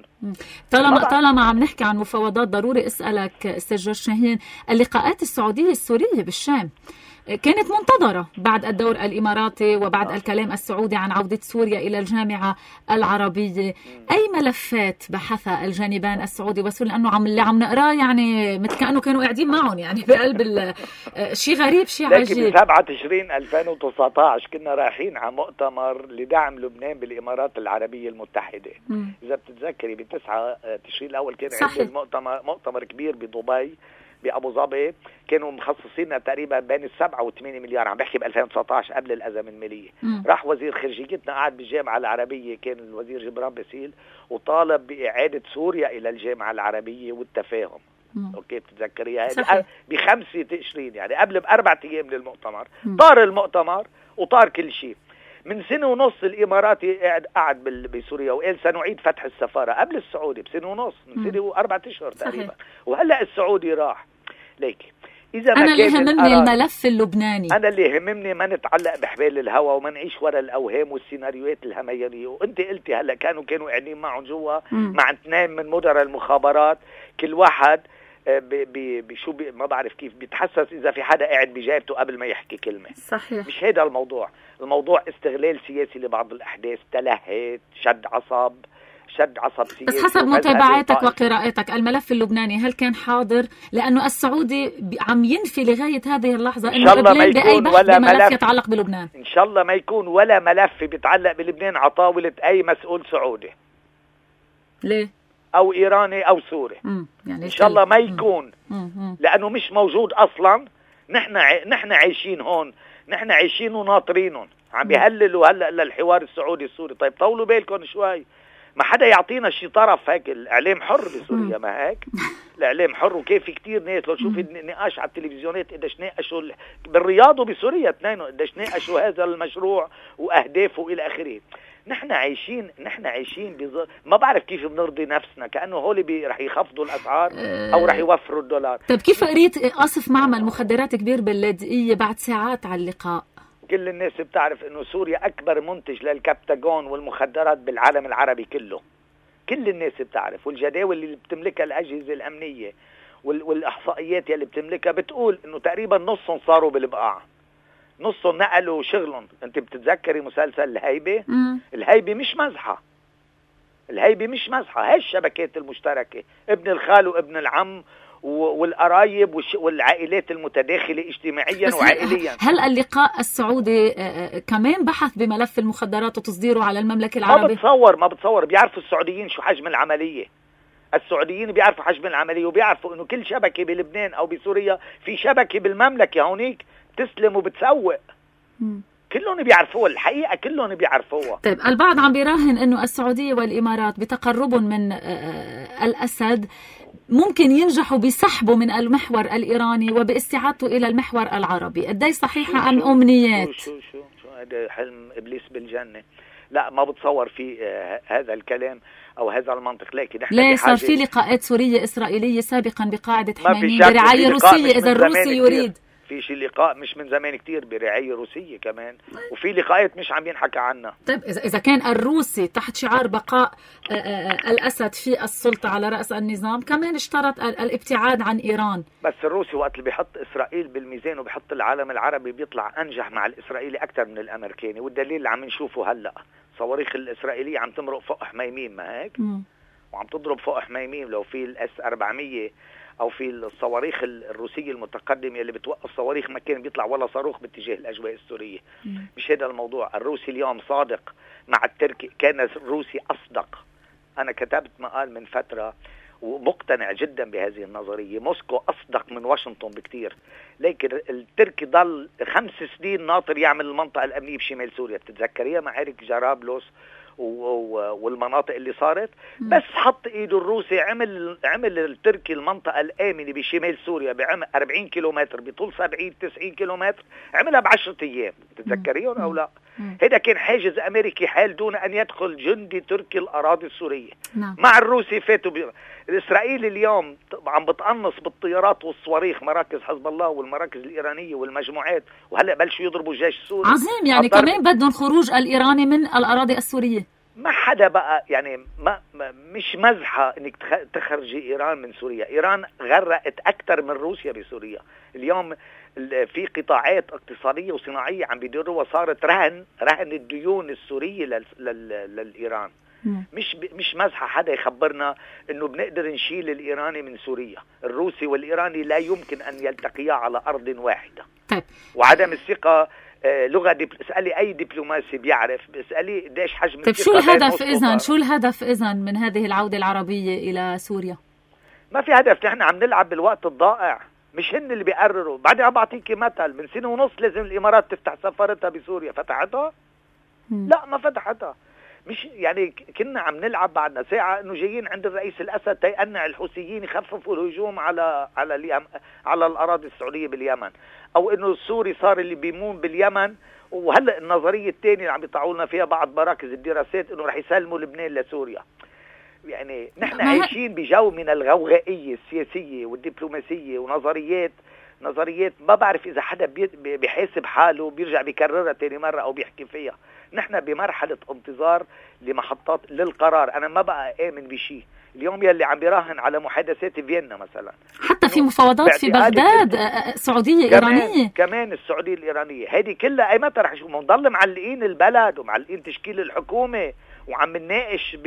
طالما عم نحكي عن مفاوضات، ضروري اسالك استاذ جورج شاهين، اللقاءات السعوديه السوريه بالشام كانت منتظرة بعد الدور الإماراتي وبعد الكلام السعودي عن عودة سوريا إلى الجامعة العربية. أي ملفات بحث الجانبان السعودي والسوري؟ لأنه اللي عم نقراه يعني مثل كأنه كانوا قاعدين معهم يعني بقلب شيء غريب، شيء عجيب. لكن ب 7 تشرين 2019 كنا رايحين على مؤتمر لدعم لبنان بالإمارات العربية المتحدة. إذا بتتذكري ب 9 تشرين الأول كان عندنا مؤتمر كبير بدبي بأبو ظبي، كانوا مخصصين تقريبا بين 7 و8 مليار، عم بحكي ب 2019 قبل الأزمة المالية. راح وزير خارجيتنا قاعد بالجامعة العربية، كان الوزير جبران باسيل، وطالب بإعادة سوريا إلى الجامعة العربية والتفاهم. اوكي بتتذكريها ب5 تشرين، يعني قبل ب4 أيام للمؤتمر. طار المؤتمر وطار كل شيء. من 1.5 سنة الإماراتي قاعد بسوريا وقال سنعيد فتح السفارة قبل السعودي ب1.5 سنة، من 1 و4 أشهر تقريبا. وهلأ السعودي راح. ليك إذا ما أنا اللي هممني الملف اللبناني، أنا اللي هممني ما نتعلق بحبال الهوى وما نعيش وراء الأوهام والسيناريوهات الهميانية. وأنت قلتي هلأ كانوا قاعدين معهم جوا مع 2 من مدراء المخابرات، كل واحد بشو ما بعرف كيف بيتحسس إذا في حدا قاعد بجايبته قبل ما يحكي كلمة. صحيح. مش هيدا الموضوع استغلال سياسي لبعض الأحداث، تلهات، شد عصب سياسي. بس حسب متابعاتك وقراءتك الملف اللبناني هل كان حاضر؟ لأنه السعودي عم ينفي لغاية هذه اللحظة إنه قبلين بأي ملف يتعلق بلبنان. إن شاء الله ما يكون ولا ملف بيتعلق بلبنان على طاولة أي مسؤول سعودي. ليه؟ أو إيراني أو سوري. يعني إن شاء الله ما يكون. لأنه مش موجود أصلا. نحن عايشين هون، نحن عايشين وناطرينهم، عم بيهللوا هلأ للحوار السعودي السوري. طيب طولوا بالكم شوي، ما حدا يعطينا شي طرف. هيك الإعلام حر بسوريا، ما هيك الإعلام حر. وكيف كتير ناس لو تشوفي النقاش على التلفزيونات قديش ناقشوا بالرياض وبسوريا اثنين، قديش ناقشوا هذا المشروع وأهدافه إلى آخره. نحن عايشين ما بعرف كيف بنرضي نفسنا، كأنه هولي رح يخفضوا الأسعار أو رح يوفروا الدولار. طيب كيف قريت قصف معمل مخدرات كبير باللاذقية بعد ساعات على اللقاء؟ كل الناس بتعرف انه سوريا اكبر منتج للكبتاجون والمخدرات بالعالم العربي كله. كل الناس بتعرف، والجداول اللي بتملكها الاجهزه الامنيه والاحصائيات اللي بتملكها بتقول انه تقريبا نصهم صاروا بالبقاع، نصهم نقلوا شغلهم. انت بتتذكري مسلسل الهيبه؟ الهيبه مش مزحه، الهيبه مش مزحه. هاي الشبكات المشتركه، ابن الخال وابن العم والقرايب والعائلات المتداخله اجتماعيا وعائليا. هل اللقاء السعودي كمان بحث بملف المخدرات وتصديره على المملكه العربيه؟ ما بتصور بيعرفوا السعوديين شو حجم العمليه. السعوديين بيعرفوا حجم العمليه، وبيعرفوا انه كل شبكه بلبنان او بسوريا في شبكه بالمملكه هونيك تسلم وبتسوق. كلهم بيعرفوها، الحقيقه كلهم بيعرفوها. طيب البعض عم بيراهن انه السعوديه والامارات بتقربهم من الاسد ممكن ينجحوا بسحبه من المحور الإيراني وباستعادته إلى المحور العربي. قدي صحيحة أم أمنيات؟ شو هذا حلم إبليس بالجنة. لا، ما بتصور في هذا الكلام أو هذا المنطق. لكن ليه صار في لقاءات سورية إسرائيلية سابقا بقاعدة حميميم برعاية روسية إذا الروسي يريد؟ في شي لقاء مش من زمان كتير برعاية روسية كمان، وفي لقاءات مش عم ينحكى عنها. طيب إذا كان الروسي تحت شعار بقاء الأسد في السلطة على رأس النظام كمان اشترط الابتعاد عن إيران. بس الروسي وقت اللي بيحط إسرائيل بالميزان وبيحط العالم العربي بيطلع أنجح مع الإسرائيلي أكثر من الأمريكاني، والدليل اللي عم نشوفه هلأ صواريخ الإسرائيلية عم تمرق فوق حميميم، ما هيك؟ وعم تضرب فوق حميميم. لو في الأس 400 أو في الصواريخ الروسية المتقدمة اللي بتوقف صواريخ ما كان بيطلع ولا صاروخ باتجاه الأجواء السورية. مش هذا الموضوع. الروسي اليوم صادق مع التركي، كان الروسي أصدق. أنا كتبت مقال من فترة ومقتنع جدا بهذه النظرية. موسكو أصدق من واشنطن بكتير، لكن التركي ضل 5 سنين ناطر يعمل المنطقة الأمنية بشمال سوريا. بتتذكريها معارك جرابلس والمناطق اللي صارت؟ بس حط ايده الروسي، عمل التركي المنطقة الآمنة بشمال سوريا بعمق 40 كيلومتر بطول 70-90 كيلومتر، عملها ب10 أيام. تتذكريهم أو لا؟ هذا كان حاجز أمريكي حال دون أن يدخل جندي تركي الأراضي السورية. مع الروسي فاتوا الإسرائيل اليوم عم بتقنص بالطيارات والصواريخ مراكز حزب الله والمراكز الإيرانية والمجموعات، وهلا بلشوا يضربوا الجيش السوري. عظيم. يعني كمان بدهم خروج الإيراني من الأراضي السورية. ما حدا بقى يعني مش مزحة انك تخرجي ايران من سوريا. ايران غرقت اكثر من روسيا بسوريا. اليوم في قطاعات اقتصادية وصناعية عم بيديروها صارت رهن الديون السورية للإيران. مش مزحة حدا يخبرنا انه بنقدر نشيل الايراني من سوريا. الروسي والايراني لا يمكن ان يلتقيا على ارض واحدة. طيب. وعدم الثقة لغة اسألي أي دبلوماسي بيعرف، اسألي قديش حجم. طيب شو الهدف إذن من هذه العودة العربية إلى سوريا؟ ما في هدف. نحن عم نلعب بالوقت الضائع، مش هن اللي بيقرروا. بعدين عم بعطيكي مثل، من 1.5 سنة لازم الإمارات تفتح سفارتها بسوريا. فتحتها؟ لا، ما فتحتها. مش يعني كنا عم نلعب بعدنا ساعة انه جايين عند الرئيس الأسد تيقنع الحوثيين يخففوا الهجوم على الأراضي السعودية باليمن، او انه السوري صار اللي بيمون باليمن. وهلا النظرية الثانية اللي عم بيطلعوا لنا فيها بعض مراكز الدراسات انه رح يسلموا لبنان لسوريا. يعني نحن عايشين بجو من الغوغائية السياسية والدبلوماسية ونظريات ما بعرف إذا حدا بيحاسب حاله بيرجع بيكررها تاني مرة أو بيحكي فيها. نحن بمرحلة انتظار لمحطات للقرار. أنا ما بقى آمن بشيء اليوم يلي عم بيراهن على محادثات فيينا مثلا، حتى في مفاوضات في بغداد سعودية إيرانية. كمان السعودية الإيرانية هذه كلها أي متى رح نشوفها؟ نضل معلقين البلد ومعلقين تشكيل الحكومة وعم نناقش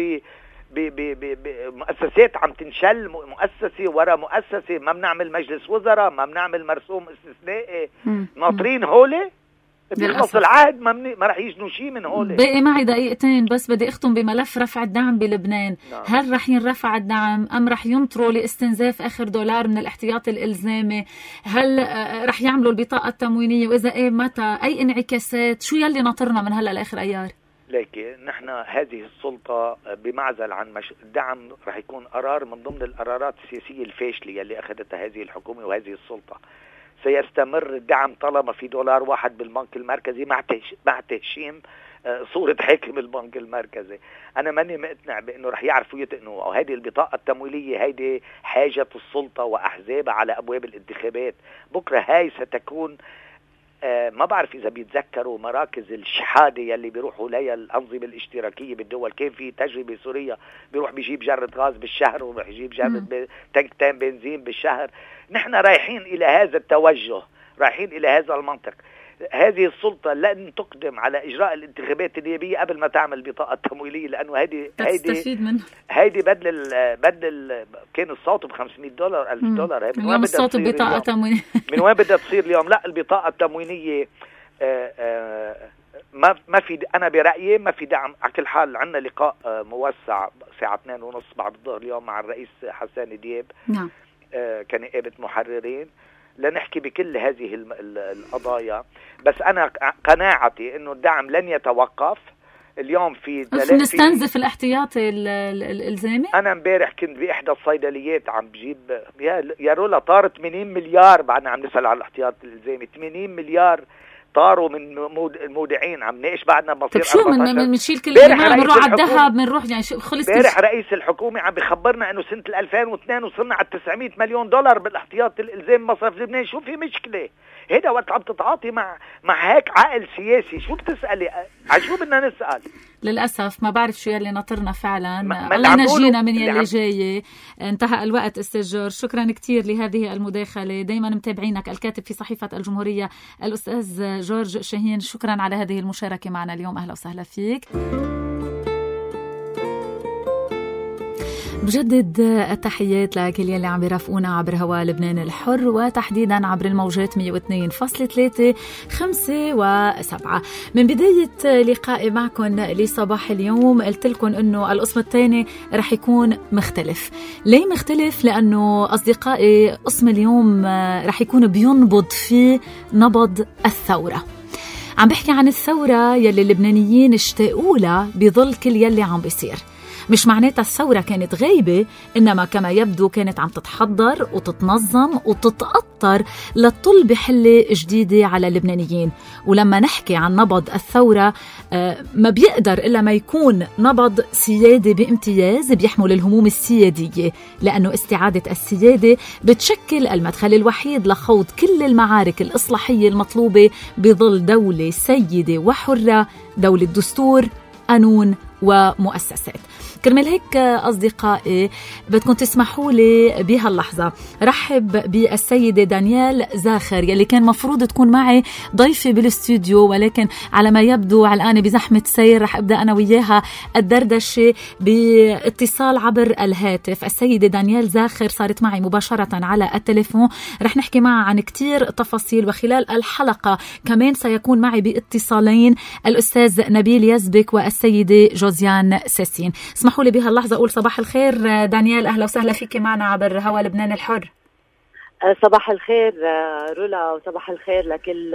مؤسسات عم تنشل مؤسسة ورا مؤسسة. ما بنعمل مجلس وزراء، ما بنعمل مرسوم استثنائي. ناطرين هولي بيخلص العهد ما رح يجنوا شيء من هولي. باقي معي دقيقتين بس، بدي اختم بملف رفع الدعم بلبنان. هل رح ينرفع الدعم ام رح ينطروا لاستنزاف اخر دولار من الاحتياط الالزامي؟ هل رح يعملوا البطاقة التموينية؟ واذا ايه متى؟ اي انعكاسات؟ شو يلي ناطرنا من هلا لاخر ايار؟ لكن نحن هذه السلطة بمعزل عن الدعم رح يكون قرار من ضمن القرارات السياسية الفاشلة اللي أخذتها هذه الحكومة وهذه السلطة. سيستمر الدعم طالما في دولار واحد بالبنك المركزي مع تهشيم صورة حاكم البنك المركزي. أنا ماني مقتنع بأنه رح يعرفوا يتقنوا. أو هذه البطاقة التمويلية هذه حاجة السلطة وأحزابها على أبواب الانتخابات. بكرة هاي ستكون ما بعرف إذا بيتذكروا مراكز الشحادة يلي بيروحوا ليها الأنظمة الاشتراكية بالدول. كان في تجربة سورية بيروح بيجيب جرة غاز بالشهر وبيروح يجيب جرة تنكتين بنزين بالشهر. نحن رايحين إلى هذا التوجه، رايحين إلى هذا المنطق. هذه السلطة لن تقدم على إجراء الانتخابات النيابية قبل ما تعمل بطاقة تمويلية، لأنه هيدي بدل كان الصوت $500 $1000. من وين الصوت بطاقة تموينية؟ من وين بدها تصير اليوم؟ لا، البطاقة التموينية ما في. أنا برأيي ما في دعم. على كل حال عندنا لقاء موسع الساعة 2:30 بعد الظهر اليوم مع الرئيس حسان دياب كنقابة محررين لنحكي بكل هذه القضايا. بس أنا قناعتي إنه الدعم لن يتوقف اليوم. في نستنزف الاحتياطي الإلزامي. أنا امبارح كنت بإحدى الصيدليات عم بجيب يا رولا طار 80 مليار بعدنا عم نسأل على الاحتياط الإلزامي. 80 مليار طاروا من المودعين. عم ناقش بعدنا بصير. طب شو بنشيل كل ما بنروح على الذهب بنروح يعني خلص. امبارح رئيس الحكومة عم بخبرنا انه سنة 2002 وصلنا على $900 مليون بالاحتياط الالزام مصرف لبنان. شو في مشكلة؟ هيدا وقت عم تتعاطي مع هيك عقل سياسي. شو بتسألي؟ عشو بدنا نسأل؟ للأسف ما بعرف شو يلي ناطرنا فعلا. الله ينجينا من يلي جاي. انتهى الوقت أستاذ جورج. شكرا كتير لهذه المداخلة. دايما متابعينك الكاتب في صحيفة الجمهورية الأستاذ جورج شاهين. شكرا على هذه المشاركة معنا اليوم. أهلا وسهلا فيك. بجدد التحيات لكل يلي عم بيرافقونا عبر هواء لبنان الحر، وتحديدا عبر الموجات 102.3 5 و7. من بداية لقائي معكم لصباح اليوم قلت لكم انه القسم الثاني رح يكون مختلف. ليه مختلف؟ لانه اصدقائي قسم اليوم رح يكون بينبض في نبض الثورة. عم بحكي عن الثورة يلي اللبنانيين اشتاقوا لها بظل كل يلي عم بيصير. مش معناتها الثورة كانت غايبة، إنما كما يبدو كانت عم تتحضر وتتنظم وتتأطر للطل بحلة جديدة على اللبنانيين. ولما نحكي عن نبض الثورة ما بيقدر إلا ما يكون نبض سيادة بامتياز بيحمل الهموم السيادية، لأنه استعادة السيادة بتشكل المدخل الوحيد لخوض كل المعارك الإصلاحية المطلوبة بظل دولة سيدة وحرة، دولة دستور، قانون ومؤسسات. كرمال هيك أصدقائي بدكم تسمحوا لي بهاللحظة رحب بالسيدة دانيال زاخر يلي كان مفروض تكون معي ضيفة بالاستوديو، ولكن على ما يبدو علقانة بزحمة سير. رح أبدأ أنا وياها الدردشة باتصال عبر الهاتف. السيدة دانيال زاخر صارت معي مباشرة على التليفون. رح نحكي معها عن كتير تفاصيل، وخلال الحلقة كمان سيكون معي باتصالين الأستاذ نبيل يزبك والسيدة جوزيان ساسين. اسمحوا لي بهاللحظة أقول صباح الخير دانيال. أهلا وسهلا فيك معنا عبر هوا لبنان الحر. صباح الخير رولا، وصباح الخير لكل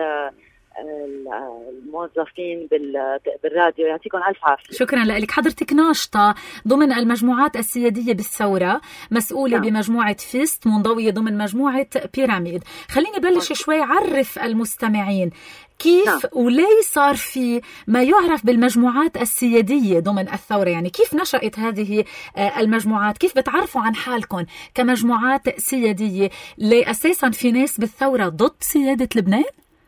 الموظفين بالراديو. يعطيكم ألف عافية. شكرا لك. حضرتك ناشطة ضمن المجموعات السيادية بالثورة، مسؤولة بمجموعة فيست، منضوية ضمن مجموعة بيراميد. خليني بلش شوي عرف المستمعين كيف وليه صار في ما يعرف بالمجموعات السيادية ضمن الثورة. يعني كيف نشأت هذه المجموعات؟ كيف بتعرفوا عن حالكم كمجموعات سيادية؟ ليه أساسا في ناس بالثورة ضد سيادة لبنان؟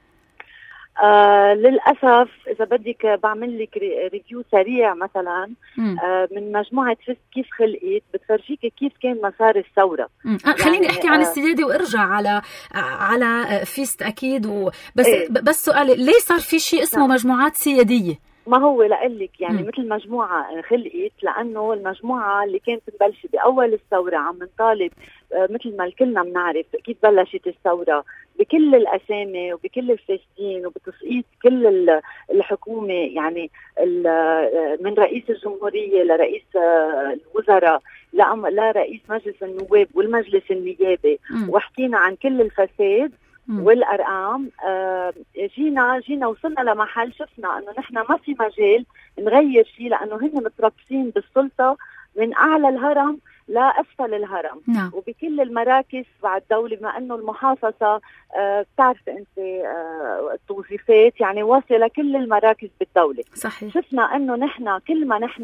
للأسف إذا بدك بعمل لك ريفيو سريع مثلا من مجموعة فيست كيف خلقت، بتفرجيك كيف كان مسار الثورة. خليني أحكي عن السيادة وارجع على فيست أكيد. بس سؤالي ليه صار في شيء اسمه مجموعات سيادية؟ ما هو لقلك يعني مثل مجموعة خلقت لأنه المجموعة اللي كانت مبلشة بأول الثورة عم نطالب مثل ما كلنا بنعرف كيف بلشت الثورة بكل الأسامي وبكل الفاسدين وبتسقيط كل الحكومة، يعني من رئيس الجمهورية لرئيس الوزراء لرئيس مجلس النواب والمجلس النيابي، وحكينا عن كل الفساد والأرقام. جينا وصلنا لمحل شفنا أنه نحن ما في مجال نغير شيء، لأنه هن متربصين بالسلطة من أعلى الهرم لأسفل الهرم. وبكل المراكز بعد الدولة، بما أنه المحافظة بتعرف أنت التوظيفات يعني واصلة كل المراكز بالدولة. صحيح. شفنا أنه نحن كل ما نحن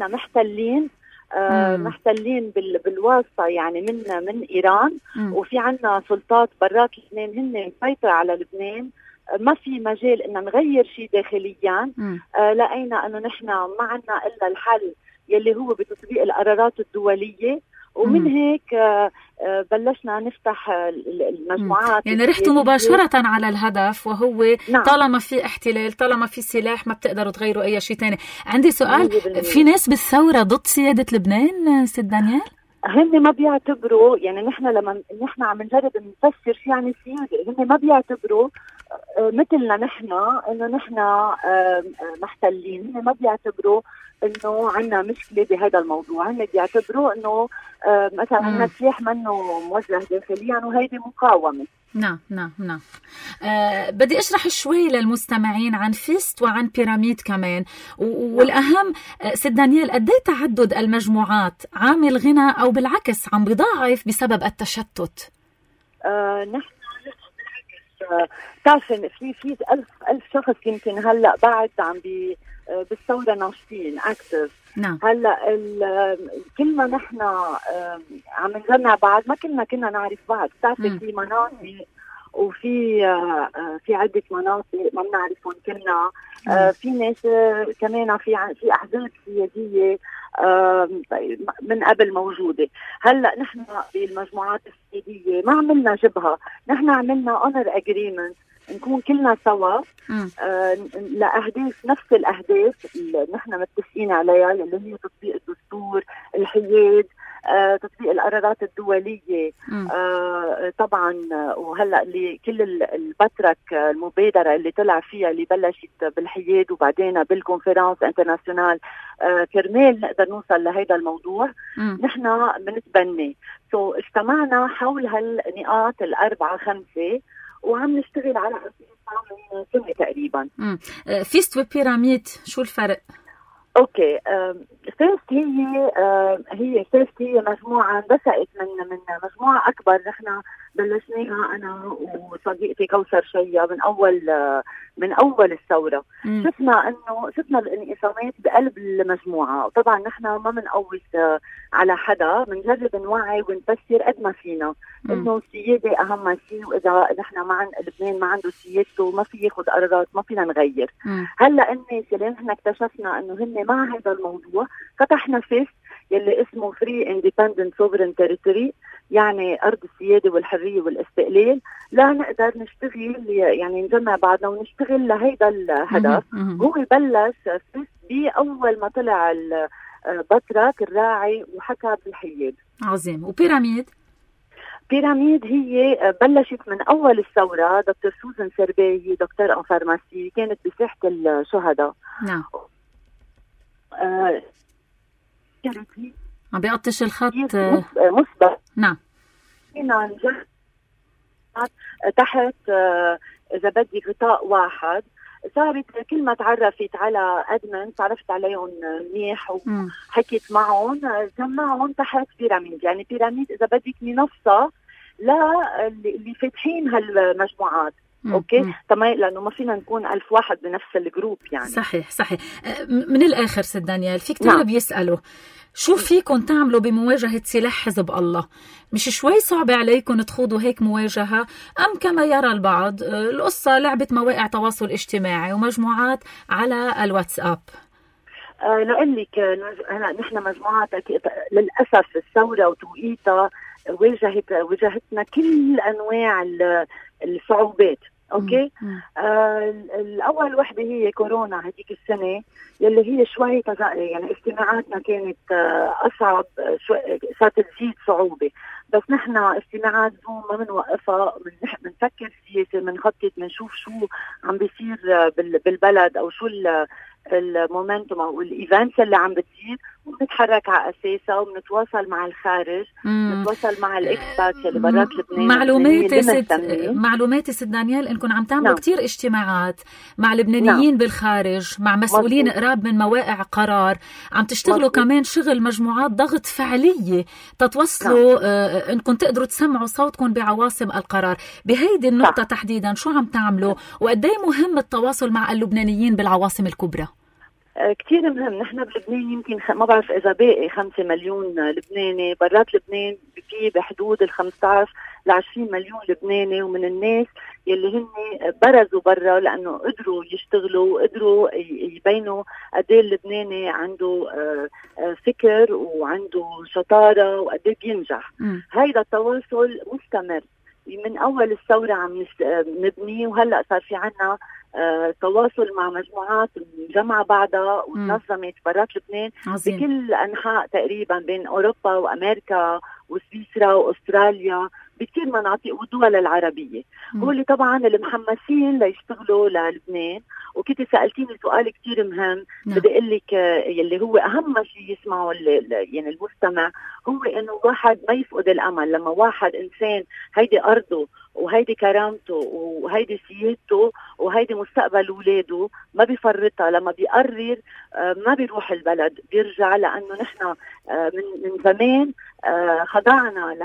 محتلين بالواسطة يعني من إيران، وفي عنا سلطات برات لبنان هن مسيطرة على لبنان. ما في مجال ان نغير شيء داخليا. لقينا انه نحن ما عندنا الا الحل يلي هو بتطبيق القرارات الدوليه، ومن هيك بلشنا نفتح المجموعات. يعني رحتوا مباشرة على الهدف، وهو طالما في احتلال، طالما في سلاح، ما بتقدروا تغيروا أي شيء تاني. عندي سؤال، في ناس بالثورة ضد سيادة لبنان ست دانيال؟ هن ما بيعتبروا، يعني نحن لما نحن عم نجرب نفسر شو يعني سيادة، هن ما بيعتبروا مثلنا نحن انه نحن محتلين. هن ما بيعتبروا انه عندنا مشكله بهذا الموضوع، هن بيعتبروا انه مثلا عندنا سلاح منه موجه داخليا وهيدي مقاومه. نعم. بدي اشرح شوي للمستمعين عن فيست وعن بيراميد كمان، والاهم ست دانيال، قد ايه تعدد المجموعات عامل غنى او بالعكس عم بيضاعف بسبب التشتت؟ نحن بتعرفي في ألف شخص يمكن هلا بعد عم بالثوره ناشطين اكتف. نعم. هلا كل ما نحن عم نجمع بعض، ما كنا نعرف بعض. بتعرفي في مناطق وفي عده مناطق ما بنعرفهم كلنا. في ناس كمان في احزاب سياديه من قبل موجوده. هلا نحن بالمجموعات السياديه ما عملنا جبهه، نحن عملنا اونر اجريمنت نكون كلنا سوا لأهداف، نفس الأهداف اللي نحن متفقين عليها، اللي هي تطبيق الدستور، الحياد، تطبيق القرارات الدولية. طبعا وهلأ اللي كل البترك المبادرة اللي طلع فيها، اللي بلشت بالحياد وبعدين بالكونفرنس انترناسيونال، كرمال نقدر نوصل لهذا الموضوع. نحن بنتبني اجتمعنا حول هالنقاط 4-5 وعم نشتغل على من سنة تقريبا. فيست وبيراميد شو الفرق؟ اوكي، فيست هي مجموعة انبثقت من مجموعة اكبر. نحن بلشناها انا وصديقتي كوثر شيا من اول الثورة. شفنا الانقسامات بقلب المجموعة، وطبعا نحن ما بنقوس على حدا، بنجرب نوعي ونفسر قد ما فينا انه السيادة اهم شيء، واذا نحن لبنان ما عنده سيادته ما في ياخذ قرارات، ما فينا نغير. هلا الناس اللي نحن اكتشفنا انه هن مع هذا الموضوع، فتحنا فيست يلي اسمه Free Independent Sovereign Territory، يعني أرض السيادة والحرية والاستقلال، لا نقدر نشتغل يعني نجمع بعضنا ونشتغل لهيدا الهدف. هو بلش فيست بأول ما طلع البطرك الراعي وحكى بالحياد. عظيم. وبيراميد هي بلشت من أول الثورة. دكتور سوزان سرباي هي دكتور فارماسي، كانت بساحة الشهداء. نعم. عم بيقطش الخط مثبت. نعم. فينا نجرب تحت إذا بدي غطاء واحد. صارت كل ما تعرفت على أدمن تعرفت عليهم منيح وحكيت معهم، جمعهم تحت بيراميد. يعني بيراميد إذا بدك منصة اللي فاتحين هالمجموعات. اوكي تمام، لانه ما فينا نكون 1000 واحد بنفس الجروب. يعني صحيح. من الاخر ست دانيال، في كتير بيسالوا شو فيكم تعملوا بمواجهه سلاح حزب الله؟ مش شوي صعب عليكم تخوضوا هيك مواجهه، ام كما يرى البعض القصه لعبه مواقع تواصل اجتماعي ومجموعات على الواتساب؟ لأقول لك نحن مجموعات للاسف الثوره وتوقيتها واجهتنا كل انواع الصعوبات. اوكي. الاول وحده هي كورونا هذيك السنه، يلي هي شوي يعني اجتماعاتنا كانت اصعب شوي، صارت تزيد صعوبه. بس نحن اجتماعات زوم ما بنوقفها، بنفكر سياسه، بنخطط، بنشوف شو عم بيصير بالبلد، او شو المومنتوم او الايفنتس اللي عم بتصير، وبنتحرك على اساسها، وبنتواصل مع الخارج، بنتواصل مع الاكسبات اللي برات لبنان. معلوماتي ست دانيال انكم عم تعملوا كتير اجتماعات مع لبنانيين بالخارج، مع مسؤولين قراب من مواقع قرار، عم تشتغلوا كمان شغل مجموعات ضغط فعليه تتوصلوا انكم تقدروا تسمعوا صوتكم بعواصم القرار. بهيدي النقطه تحديدا شو عم تعملوا، وقد ايه مهم التواصل مع اللبنانيين بالعواصم الكبرى؟ كتير مهم. نحن بلبنان يمكن ما بعرف إذا باقي 5 مليون لبناني، برات لبنان في بحدود 15 ل 20 مليون لبناني، ومن الناس يلي هن برزوا برا لأنه قدروا يشتغلوا وقدروا يبينوا قد ايه اللبناني عنده فكر وعنده شطارة وقد ايه بينجح. هيدا التواصل مستمر من أول الثورة عم نبني، وهلأ صار في عنا تواصل مع مجموعات مجمعة بعضها ونظمت برات لبنان بكل أنحاء تقريبا بين أوروبا وأمريكا وسويسرا وأستراليا بكثير مناطق والدول العربية. هو اللي طبعا اللي محمسين ليشتغلوا للبنان. وكنت سألتيني سؤال كتير مهم بدي أقول لك يلي هو أهم شيء يسمعه يعني المستمع، هو إنه واحد ما يفقد الأمل. لما واحد إنسان هيدي أرضه وهيدي كرامته وهيدي سيادته وهيدي مستقبل أولاده ما بيفرطها، لما بيقرر ما بيروح البلد بيرجع. لأنه نحن من زمان خضعنا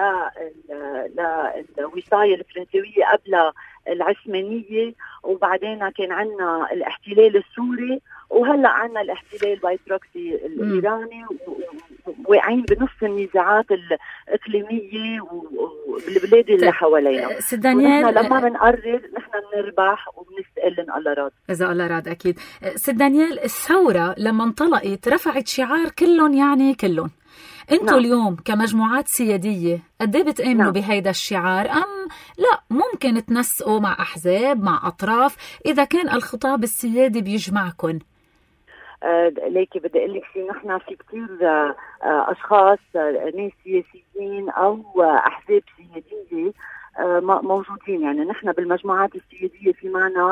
للوصاية الفرنسوية قبل العثمانية، وبعدين كان عنا الاحتلال السوري، وهلأ عنا الاحتلال باي بروكسي الإيراني، واقعين بنص النزاعات الإقليمية والبلاد اللي حوالينا. سيد دانيال، نحن لما بنقرر نحن بنربح وبنستقل إن الله راد. إذا الله راد أكيد. سيد دانيال، الثورة لما انطلقت رفعت شعار كلهم يعني كلهم. انتوا اليوم كمجموعات سيادية قد ايه بتآمنوا بهيدا الشعار، أم لا ممكن تنسقوا مع أحزاب مع أطراف إذا كان الخطاب السيادي بيجمعكم؟ ليكي بدي أقول لك شيء، نحن في كتير أشخاص ناس سياسيين أو أحزاب سيادية موجودين. يعني نحن بالمجموعات السيادية في معنا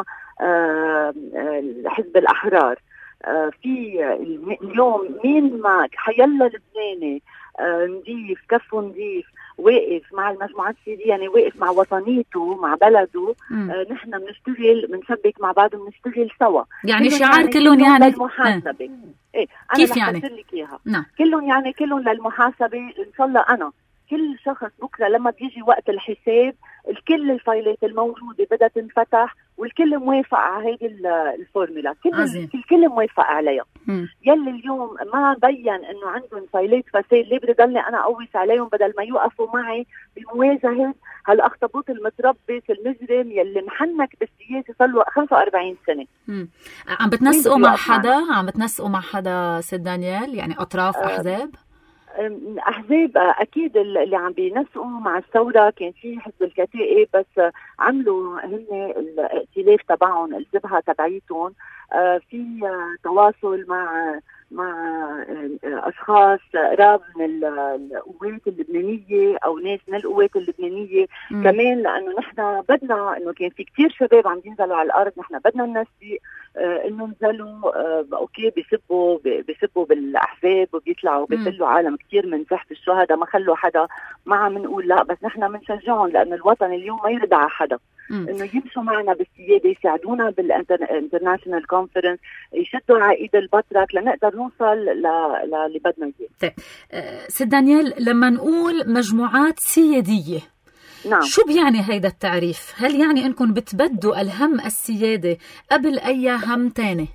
حزب الأحرار. في اليوم مين ما حيلا لبناني نضيف كفه نضيف واقف مع المجموعات السيادية، يعني واقف مع وطنيته مع بلده. نحن بنشتغل بنشبك مع بعض وبنشتغل سوا. يعني شعار كلهم يعني للمحاسبة. ايه أنا كيف يعني؟ لك إياها. كلهم يعني كلهم للمحاسبة إن شاء الله. أنا كل شخص بكرة لما بيجي وقت الحساب الكل الفايلات الموجودة بدها تنفتح والكل موافق على هيدي الفورمولا، الكل موافق عليها. يلي اليوم ما بين انه عندهم فايلات فساد، ليه بدي ضلني انا اقوس عليهم بدل ما يوقفوا معي بمواجهة هالاخطبوط المتربص المجرم يلي محنك بالسياسة صار له 45 سنة. عم بتنسقوا مع حدا؟ عم بتنسقوا مع حدا سيد دانيال؟ يعني اطراف احزاب؟ أحزاب أكيد اللي عم بينسقوا مع الثورة. كان في حزب الكتائب بس عملوا هن الائتلاف تبعهم الجبهة تبعيتهم. في تواصل مع أشخاص قراب من القوات اللبنانية أو ناس من القوات اللبنانية كمان، لأنه نحن بدنا إنه كان في كتير شباب عم ينزلوا على الأرض. نحن بدنا ننسق إنه نزلوا أوكي بيسبوا بالأحزاب وبيطلعوا بيسلوا عالم كتير من تحت الشهداء، ما خلوا حدا. ما عم نقول لا، بس نحن بنشجعهم لأن الوطن اليوم ما يرضى على حدا إنه يمشوا معنا بالسيادة، يساعدونا بالانترناشنال كونفرنس، يشدوا على إيد البطرك لنقدر نوصل للي بدنا إياه. طيب سيد دانيال، لما نقول مجموعات سيادية شو بيعني هيدا التعريف؟ هل يعني انكم بتبدوا الهم السيادة قبل اي هم تاني؟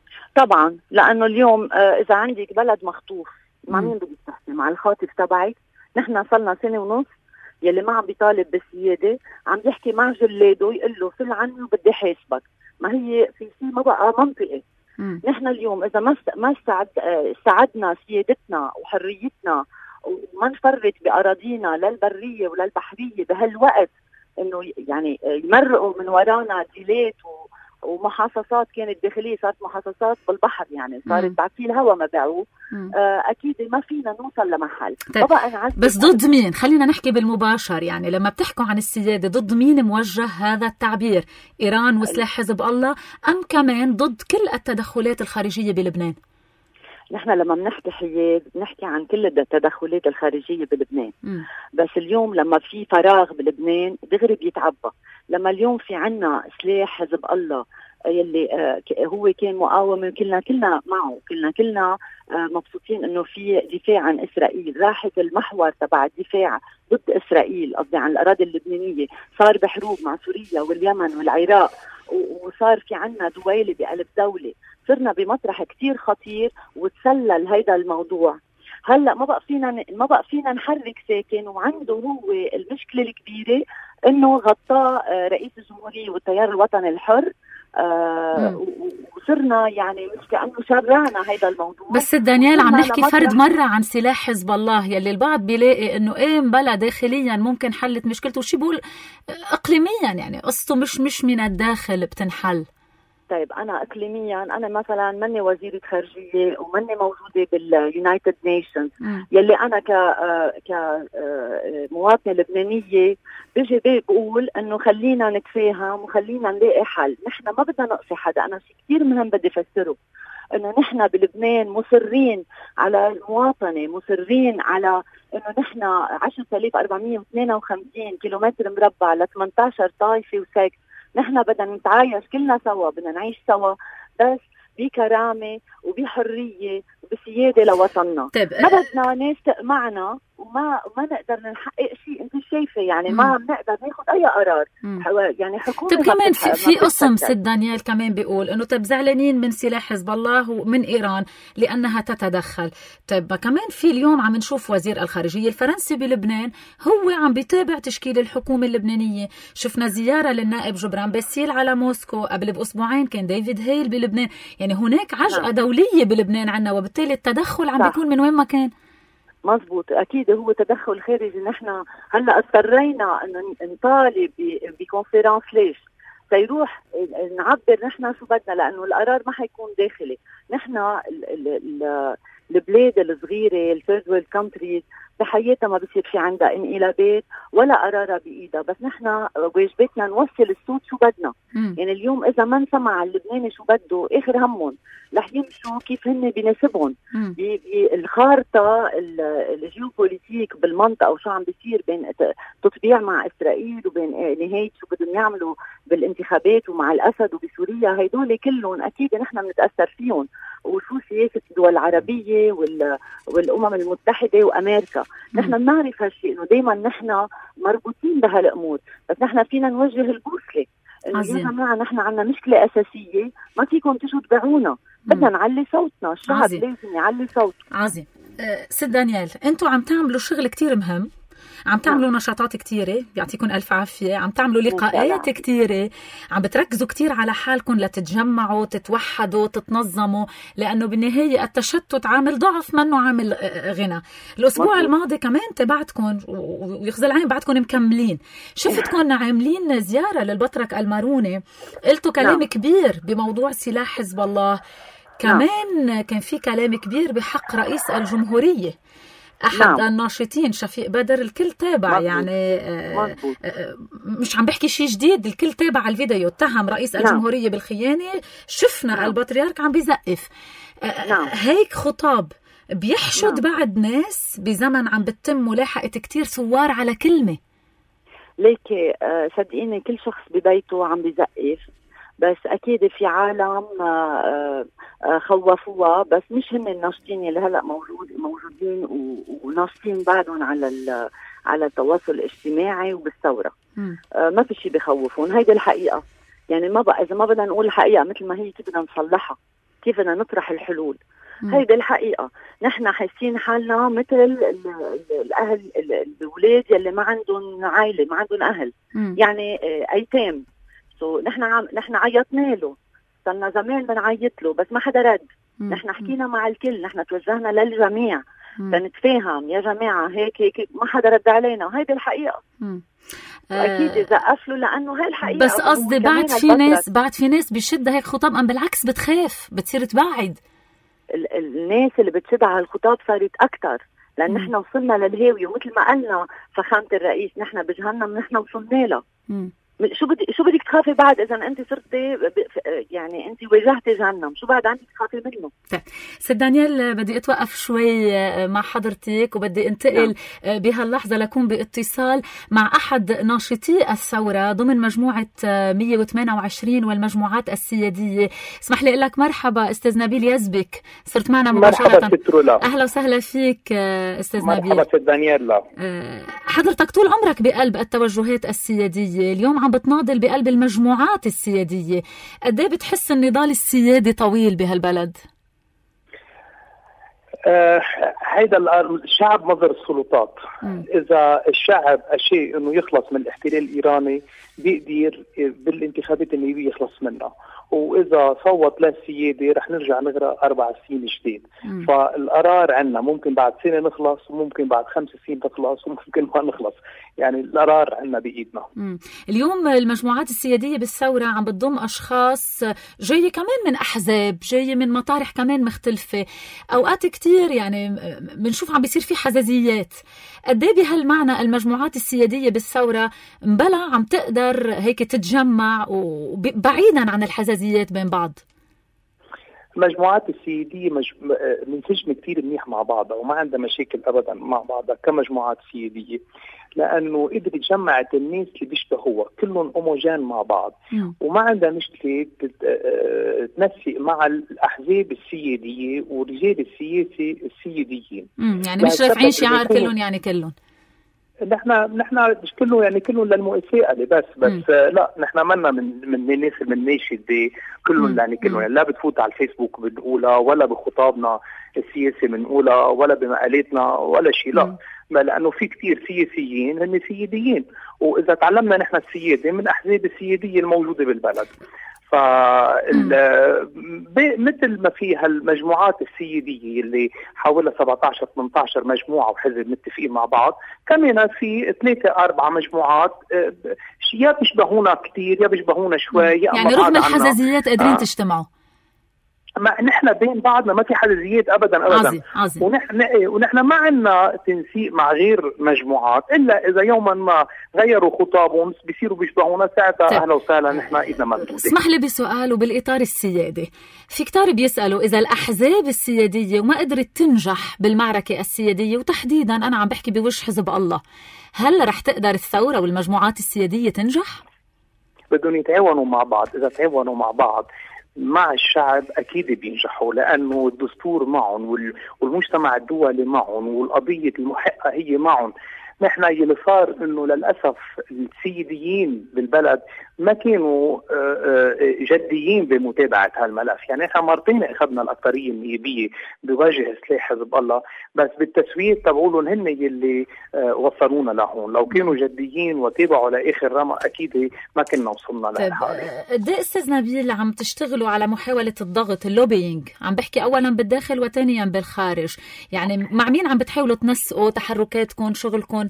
طبعا، لانه اليوم اذا عندك بلد مخطوف مع مين بدك تحكي؟ مع الخاطف تبعك. نحن صلنا سنة ونص يلي ما عم بيطالب بالسيادة عم يحكي مع جلاده يقول له فل عني وبدي حاسبك. ما هي في شيء ما بقى منطقي. نحن اليوم اذا ما استعدنا سيادتنا وحريتنا وما نفرط بأراضينا للبرية وللبحرية بهالوقت، إنه يعني يمرقوا من ورانا ديلات ومحاصصات كانت داخلية صارت محاصصات بالبحر، يعني صارت بعتي الهوا ما باعوه. أكيد ما فينا نوصل لمحل. طيب بس ضد مين؟ خلينا نحكي بالمباشر. يعني لما بتحكوا عن السيادة ضد مين موجه هذا التعبير؟ إيران وسلاح حزب الله أم كمان ضد كل التدخلات الخارجية بلبنان؟ نحن لما بنحكي حياد بنحكي عن كل التدخلات الخارجية بلبنان. بس اليوم لما في فراغ بلبنان دغري بيتعبى. لما اليوم في عنا سلاح حزب الله يلي هو كان مقاومة كلنا معه، كلنا مبسوطين انه في دفاع عن اسرائيل. راحت المحور تبع الدفاع ضد اسرائيل، قصدي عن الاراضي اللبنانية، صار بحروب مع سوريا واليمن والعراق، وصار في عنا دويلة بقلب دولة. صرنا بمطرح كتير خطير وتسلل هيدا الموضوع. هلا ما بقى فينا نحرك ساكن، وعنده هو المشكلة الكبيرة انه غطاه رئيس الجمهوريه والتيار الوطني الحر، وصرنا يعني مش كأنه شرعنا هذا الموضوع. بس دانيال عم نحكي فرد مرة عن سلاح حزب الله، يلي البعض بيلاقي انه مبلا داخليا ممكن حلت مشكلته، وشي بقول اقليميا يعني قصته مش من الداخل بتنحل. طيب أنا إقليميا أنا مثلا مني وزيرة خارجية ومني موجودة باليونايتد نيشنز، يلي أنا كمواطنة لبنانية بيجي بقول إنه خلينا نتفاهم وخلينا نلاقي حل. نحن ما بدنا نقصي حدا. أنا شيء كتير مهم بدي أفسره، إنه نحن بلبنان مصرين على المواطنة، مصرين على إنه نحن 10,452 كيلومتر مربع ل 18 طائفة وسكت. نحن بدنا نتعايش كلنا سوا، بدنا نعيش سوا بس بكرامة وبحرية وبسيادة لوطننا. ما بدنا ناس تقمعنا وما نقدر نحقق شيء. انت شايفة يعني ما بنقدر ناخد اي قرار. يعني حكومة. طيب كمان في قسم سيد دانيال كمان بيقول انه طيب زعلانين من سلاح حزب الله ومن ايران لانها تتدخل. طيب كمان في اليوم عم نشوف وزير الخارجية الفرنسي بلبنان هو عم بيتابع تشكيل الحكومة اللبنانية. شفنا زيارة للنائب جبران باسيل على موسكو، قبل بأسبوعين كان ديفيد هيل بلبنان. يعني هناك عجقة دولية بلبنان عنا، وبالتالي التدخل عم بيكون من وين ما كان. مزبوط، أكيد هو تدخل خارجي. نحن هلأ اضطرينا أن نطالب بكونفرنس ليش سيروح نعبر نحن شو بدنا، لأنه القرار ما حيكون داخلي. نحن البلاد الصغيرة الثيرد وورلد كونتريز بحياتها ما بصير في عندها انقلابات ولا قرارها بإيدها، بس نحن واجباتنا نوصل الصوت شو بدنا. يعني اليوم إذا ما نسمع اللبناني شو بده، آخر همهم رح يمشوا كيف هن بيناسبهم. الخارطة الجيوبوليتيك بالمنطقة وشو عم بيصير بين تطبيع مع إسرائيل وبين نهاية شو بدهم يعملوا بالانتخابات ومع الأسد وبسوريا، هيدول كلهم أكيد نحن بنتأثر فيهم. وشو سياسة الدول العربية والأمم المتحدة وأمريكا، نحن بنعرف هالشيء إنه دايما نحن مربوطين بهالأمور، بس نحن فينا نوجه البوصلة إنه يا جماعة نحن عنا مشكلة أساسية ما فيكم تجوا تبعونا، بدنا نعلي صوتنا. الشعب لازم يعلي صوته. عظيم. سيد دانيال، أنتوا عم تعملوا شغل كتير مهم، عم تعملوا نشاطات كتيرة، يعطيكم ألف عافية، عم تعملوا لقاءات كتيرة، عم بتركزوا كتير على حالكم لتتجمعوا تتوحدوا تتنظموا، لأنه بالنهاية التشتت عامل ضعف منه عامل غنى. الأسبوع الماضي كمان تبعتكم ويخزى العين بعدكم مكملين، شفتكم عاملين زيارة للبطرك الماروني، قلتوا كلام كبير بموضوع سلاح حزب الله، كمان كان في كلام كبير بحق رئيس الجمهورية. أحد الناشطين شفيق بدر الكل تابع يعني مش عم بحكي شيء جديد، الكل تابع الفيديو، اتهم رئيس الجمهورية بالخيانة، شفنا البطريرك عم بيزقف. هيك خطاب بيحشد بعد ناس بزمن عم بتم ملاحقة كتير ثوار على كلمة. ليك صدقيني كل شخص ببيته عم بيزقف، بس أكيد في عالم خوفوها، بس مش هن الناشطين اللي هلأ موجودين وناشطين بعدهم على التواصل الاجتماعي وبالثورة. ما في شيء بخوفون، هيدي الحقيقة. يعني ما بقى إذا ما بدنا نقول الحقيقة مثل ما هي كيف بدنا نصلحها، كيف بدنا نطرح الحلول. هيدي الحقيقة. نحن حاسين حالنا مثل الأهل الأولاد يلي ما عندهم عائلة، ما عندهم أهل، يعني أيتام. نحن عيطنا له، صرنا زمان بنعيط له بس ما حدا رد. نحن حكينا مع الكل، نحن توجهنا للجميع لنتفاهم يا جماعة هيك ما حدا رد علينا. هيدي الحقيقة. أكيد زقف له لأنه هاي الحقيقة. بس قصدي بعد في ناس بشد هيك خطاب، أم بالعكس بتخاف بتصير تبعد. الناس اللي بتشد على الخطاب صارت أكتر، لأن نحن وصلنا للهاوية، ومثل ما قلنا فخامة الرئيس نحن بجهنم نحن وصلنا له. شو بدك تخافي بعد إذا أنت صرتي يعني أنت واجهتي جهنم، شو بعد عندك تخافي منه؟ سيد دانيال، بدي أتوقف شوي مع حضرتك وبدي انتقل بهاللحظة لكون باتصال مع أحد ناشطي الثورة ضمن مجموعة 128 والمجموعات السيادية. اسمح لي لك مرحبا أستاذ نبيل يزبك، صرت معنا مباشرة. مرحبا. أهلا وسهلا فيك أستاذ نبيل. مرحبا سيد دانيال. حضرتك طول عمرك بقلب التوجهات السيادية، اليوم عم بتناضل بقلب المجموعات السيادية، قد ايه بتحس النضال السيادي طويل بهالبلد؟ هيدا الشعب مصدر السلطات. إذا الشعب أشيء إنه يخلص من الاحتلال الإيراني بيقدر بالانتخابات النيابية يخلص منها، وإذا صوت للسيادة رح نرجع نغرق 4 سنين جديد. فالقرار عنا ممكن بعد سنة نخلص، وممكن بعد 5 سنين تخلص، وممكن ما نخلص. يعني القرار عنا بإيدنا. اليوم المجموعات السيادية بالثورة عم بتضم أشخاص جاية كمان من أحزاب، جاية من مطارح كمان مختلفة. أوقات كتير يعني بنشوف عم بيصير في حزازيات. قد ايه بهالمعنى المجموعات السيادية بالثورة مبلا عم تقدر هيك تتجمع وبعيدا عن الحزازيات بين بعض؟ المجموعات السيادية منسجمة كتير منيح مع بعضها، وما عندها مشاكل أبدا مع بعضها كمجموعات سيادية، لأنه قدرت جمعت الناس اللي بيشبهوها كلهم هوموجين مع بعض. وما عندها مشكلة تنسق مع الأحزاب السيادية ورجال السياسة السياديين. يعني مش رافعين شعار كلهم يعني كلهم. نحن مش كله يعني كلهم للمؤسسة بس لا، نحن منا من الناس المناشد كلهم يعني كلهم، يعني لا بتفوت على الفيسبوك بنقولها، ولا بخطابنا السياسي بنقولها، ولا بمقالاتنا ولا شيء. لا، لأنه في كتير سياسيين هن سياديين، وإذا تعلمنا نحن السيادة من أحزاب السيادية الموجودة بالبلد. مثل ما في هالمجموعات السيادية اللي حوالي 17-18 مجموعة وحزب متفقين مع بعض، كمان في 3-4 مجموعات يا بيشبهونا كتير يا بيشبهونا شوي، يعني رغم الحزازيات قادرين تجتمعوا. ما نحن بين بعضنا ما في حزازيات ابدا. عظيم. ونحن ما عندنا تنسيق مع غير مجموعات، الا اذا يوما ما غيروا خطابهم بيصيروا بيشبهونا، ساعتها اهلا وسهلا نحن ايدنا ممدوده. اسمح لي بسؤال وبالاطار السيادي، في كتار بيسالوا اذا الاحزاب السياديه وما قدرت تنجح بالمعركه السياديه، وتحديدا انا عم بحكي بوجه حزب الله، هل رح تقدر الثوره والمجموعات السياديه تنجح؟ بدهم يتعاونوا مع بعض. اذا تعاونوا مع بعض مع الشعب أكيد بينجحوا، لأنه الدستور معهم والمجتمع الدولي معهم والقضية المحقة هي معهم. نحن اللي صار إنه للأسف السياديين بالبلد ما كانوا جديين بمتابعة هالملف. يعني نحن مرتين أخذنا الأكثرية النيابية بوجه سلاح حزب الله، بس بالتسوية تبعولهم هن اللي وصلونا لهون. لو كانوا جديين وتابعوا لآخر رمى أكيد ما كنا وصلنا لهالحالة. قد ايه أستاذ نبيل عم تشتغلوا على محاولة الضغط اللوبينج؟ عم بحكي أولا بالداخل وثانيا بالخارج، يعني مع مين عم بتحاولوا تنسقوا تحركاتكم شغلكم؟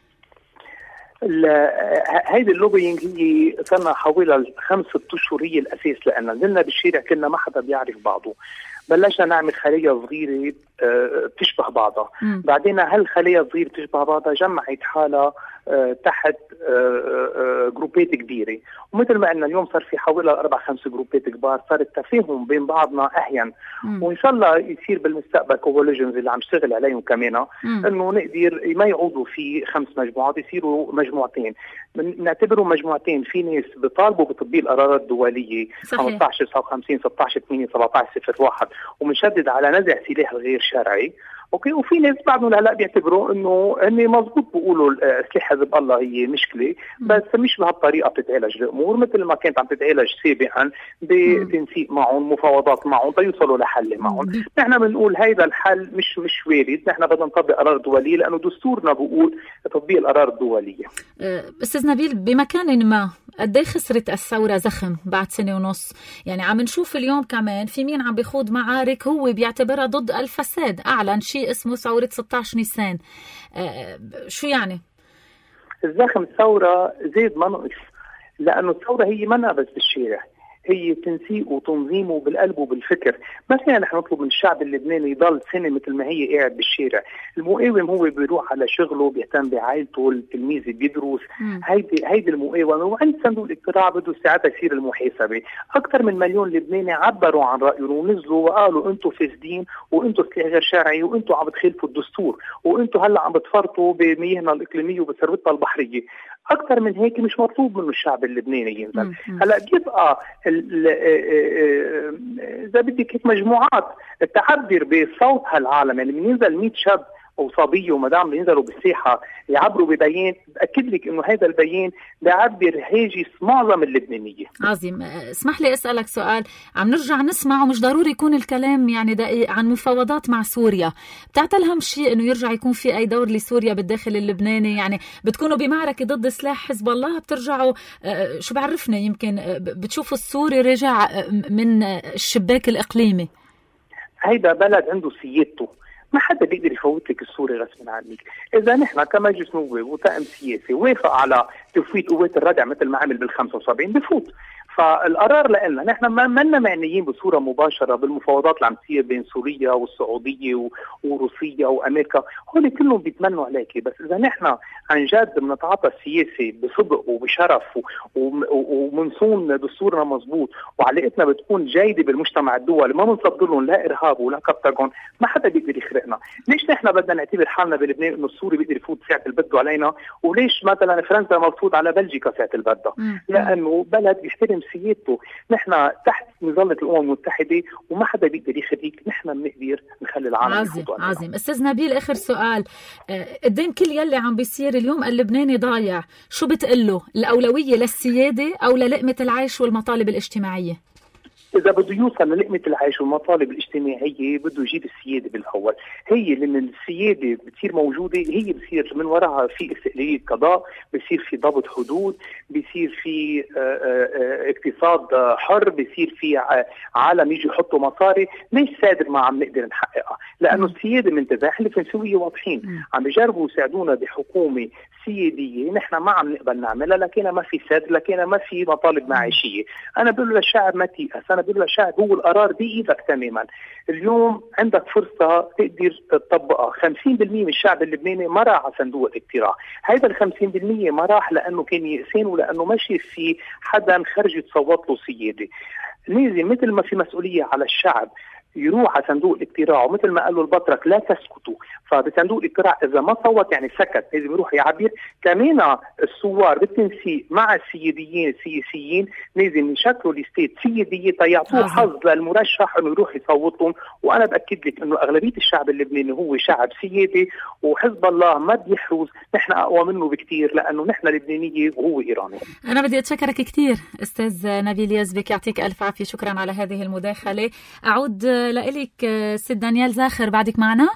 هيدي اللوبينج هي صرنا حوالي 5 أشهر هي الأساس، لأن نزلنا بالشارع كنا ما حدا بيعرف بعضه. بلشنا نعمل خلية صغيرة بتشبه بعضها، بعدين هالخلية الصغيرة بتشبه بعضها جمعت حالها تحت جروبات كبيرة، ومثل ما قلنا اليوم صار في حوالي 4-5 جروبات كبار، صار التفاهم بين بعضنا أهين. وإن شاء الله يصير بالمستقبل كواليجنز اللي عم شتغل عليهم كمان، إنه نقدر ما يعودوا في 5 مجموعات، يصيروا مجموعتين. نعتبروا مجموعتين، في ناس بيطالبوا بتطبيق القرارات الدولية 15/59 16/8 17/01 ومنشدد على نزع سلاح الغير شرعي. اوكي، وفي ناس بعضهم هلا بيعتبروا انه هن مضبوط بيقولوا سلاح حزب الله هي مشكله، بس مش بهالطريقه بتتعالج الامور مثل ما كانت عم تتعالج سابقا بتنسيق معهم، مفاوضات معهم ليوصلوا لحل معهم. نحن بنقول هيدا الحل مش وارد، نحن بدنا نطبق قرار دولي لانه دستورنا بيقول تطبيق القرار الدوليه. استاذ نبيل، بمكان ما قد ايه خسرت الثوره زخم بعد 1.5 سنة؟ يعني عم نشوف اليوم كمان في مين عم بيخوض معارك هو بيعتبرها ضد الفساد، اعلن شيء اسمه ثورة 16 نيسان. شو يعني؟ الزخم الثورة زاد ما نقص، لأنه الثورة هي منا بس بالشارع، هي تنسيق وتنظيم وبالقلب وبالفكر. ما فينا نحن نطلب من الشعب اللبناني يضل سنة مثل ما هي قاعد بالشارع. المقاوم هو بيروح على شغله، بيهتم بعائلته، التلميذ بيدرس، هيدي المقاومة. وعند صندوق الاقتراع بده ساعتها يصير المحاسبة. أكثر من 1 مليون لبناني عبروا عن رأيهم ونزلوا وقالوا أنتم فاسدين وأنتم سلاح غير شرعي وأنتم عم بتخالفوا الدستور وأنتم هلا عم بتفرطوا بمياهنا الإقليمية وبثروتنا البحرية. أكثر من هيك مش مطلوب منه الشعب اللبناني ينزل. هلا بيبقى إذا بدك هيك مجموعات تعبر بصوت هالعالم، يعني من ينزل 100 شاب وصبيه ومدام ينزلوا بالساحه يعبروا ببيان، باكد لك انه هذا البيان بيعبر هاجس معظم اللبنانيه. عظيم. اسمح لي اسالك سؤال. عم نرجع نسمع ومش ضروري يكون الكلام يعني دقيق عن مفاوضات مع سوريا، بتعتلهم شيء انه يرجع يكون في اي دور لسوريا بالداخل اللبناني؟ يعني بتكونوا بمعركه ضد سلاح حزب الله، بترجعوا شو بعرفنا، يمكن بتشوفوا السوري رجع من الشباك الاقليمي؟ هيدا بلد عنده سيادته، ما حدا بيقدر يفوت لك السوري غصبا عنك. اذا نحن كمجلس نواب وطاقم سياسي وافق على تفويت قوات الردع مثل ما عمل بال75 بفوت. فالقرار لنا نحن ما لنا معنيين بصوره مباشره بالمفاوضات اللي عم تصير بين سوريا والسعوديه وروسيا وامريكا، هول كلهم بيتمنوا عليك. بس اذا نحن عن جد بنتعاطى السياسي بصدق وبشرف ومنصون دستورنا مزبوط وعلاقتنا بتكون جيده بالمجتمع الدولي، ما بنصدر لهم لا ارهاب ولا كبتاغون، ما حدا بيقدر يخرقنا. ليش نحن بدنا نعتبر حالنا بلبنان انه السوري بيقدر يفوت ساعه اللي بده علينا، وليش مثلا فرنسا ما بتفوت على بلجيكا ساعه اللي بدها؟ لانه بلد بيحترم سيادته. نحن تحت مظله الامم المتحده وما حدا بيقدر يخريك، نحن بنقدر نخلي العالم يفوت علينا. عظيم. استاذ نبيل، اخر سؤال. قدام كل يلي عم بيصير اليوم اللبناني ضايع، شو بتقله؟ الاولويه للسياده او للقمه العيش والمطالب الاجتماعيه؟ إذا بده يوصل للقمة العيش والمطالب الاجتماعية بده يجيب السيادة بالأول. هي لما السيادة بتصير موجودة هي بصير من وراها في استقلالية قضاء، بصير في ضبط حدود، بصير في اقتصاد حر، بصير في عالم يجي يحطوا مصاري. ليش سادر ما عم نقدر نحققها؟ لأنه السيادة منتزه. احنا الفرنسوية واضحين عم بيجربوا يساعدونا بحكومة سيادية، نحن ما عم نقبل نعملها، لكن ما في ساد، لكن ما في مطالب معيشية. أنا بقول للشعب ما تيأس، أنا بقول للشعب هو القرار بإيدك تماما. اليوم عندك فرصة تقدر تطبقها. 50% من الشعب اللبناني ما راح على صندوق الاقتراع. هذا 50% ما راح لأنه كان يأسين ولأنه ما شاف في حدا خرج يتصوت له سيادة. لازم مثل ما في مسؤولية على الشعب يروح على صندوق الاقتراع، ومثل ما قالوا البطرك لا تسكتوا. فبصندوق الاقتراع اذا ما صوت يعني سكت، لازم يروح يعبر. كمان الثوار بالتنسيق مع السياديين السياسيين لازم يشكلوا ليستات سياديه تيعطوه حظ للمرشح انه يروح يصوت لهم. وانا باكد لك انه اغلبيه الشعب اللبناني هو شعب سيادي، وحزب الله ما بيحرز. نحن اقوى منه بكثير لانه نحن لبنانيه وهو ايراني. انا بدي اتشكرك كثير استاذ نبيل يزبك، يعطيك الف عافيه، شكرا على هذه المداخله. اعود لإلك ست دانيال زاخر، بعدك معنا؟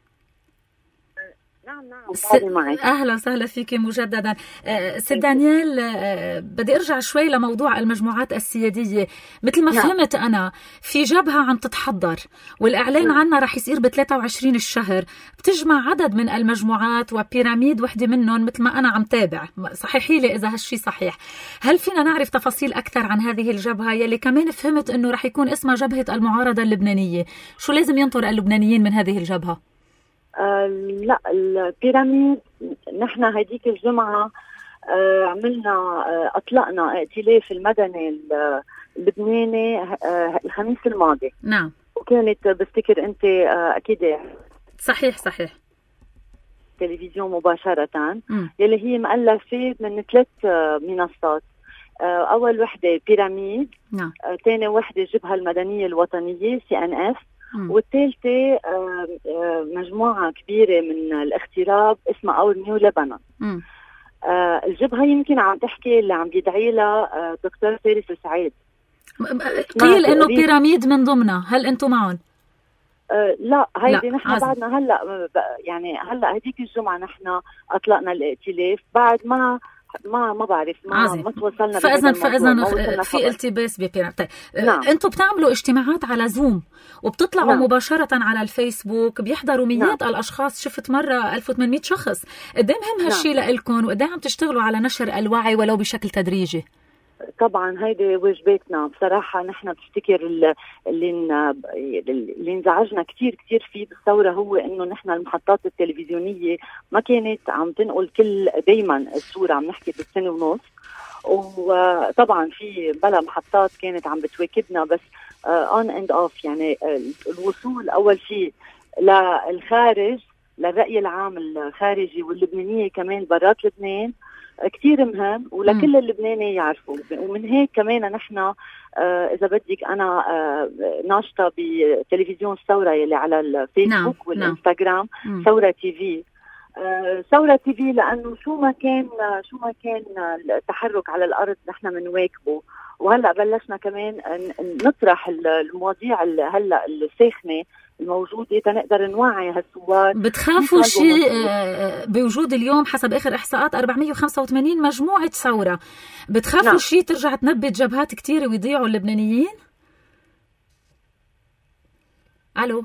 نعم معك. أهلا وسهلا فيك مجددا. ست دانيال، بدي أرجع شوي لموضوع المجموعات السيادية. مثل ما فهمت أنا في جبهة عم تتحضر والإعلان عنها رح يصير ب23 الشهر، بتجمع عدد من المجموعات وبيراميد وحدة منهم مثل ما أنا عم تابع. صحيحي لي إذا هالشي صحيح. هل فينا نعرف تفاصيل أكثر عن هذه الجبهة يلي كمان فهمت أنه رح يكون اسمها جبهة المعارضة اللبنانية؟ شو لازم ينطر اللبنانيين من هذه الجبهة؟ لا، البيراميد نحن هديك الجمعة عملنا أطلقنا ائتلاف المدني اللبناني الخميس الماضي. نعم. وكانت بفتكر أنت أكيد صحيح تلفزيون مباشرة يلي هي مؤلفة من 3 منصات. أول وحدة بيراميد، نعم. ثاني وحدة الجبهة المدنية الوطنية CNF، والثالثة مجموعة كبيرة من الاغتراب اسمها اور نيو لبنان. الجبهة يمكن عم تحكي اللي عم بيدعي لها دكتور فارس السعيد. قيل انه بيراميد من ضمنها، هل انتم معهم؟ لا، هيدي نحن بعدنا هلا هديك الجمعة نحن اطلقنا الائتلاف بعد ما بعرف ما توصلنا. فاذا في التباس ببيراميد. طيب نعم. انتم بتعملوا اجتماعات على زوم وبتطلعوا نعم. مباشرة على الفيسبوك، بيحضروا مئات نعم. الاشخاص. شفت مرة 1800 شخص. قد ايه مهم هالشيء نعم. لإلكم، وقد ايه عم تشتغلوا على نشر الوعي ولو بشكل تدريجي؟ طبعا هيدي واجباتنا بصراحة. نحن بفتكر اللي انزعجنا كتير فيه بالثورة هو انه نحن المحطات التلفزيونية ما كانت عم تنقل دايما الصورة. عم نحكي بالسنة ونص، وطبعا في بلا محطات كانت عم بتواكبنا بس on and off. يعني الوصول اول شيء للخارج، للرأي العام الخارجي واللبنانية كمان برات لبنان، كتير مهم ولكل اللبناني يعرفوا. ومن هيك كمان نحن إذا بدك أنا ناشطة بتلفزيون الثورة يلي على الفيسبوك والإنستغرام ثورة تي في. ثورة تي في لأنه شو ما كان التحرك على الأرض نحن منواكبه. وهلأ بلشنا كمان نطرح المواضيع هلأ الساخنة الموجودة تنقدر نوعي هالثوار. بتخافوا شيء بوجود اليوم حسب آخر إحصاءات 485 مجموعة ثورة، بتخافوا شيء ترجع تنبت جبهات كتيرة ويضيعوا اللبنانيين؟ ألو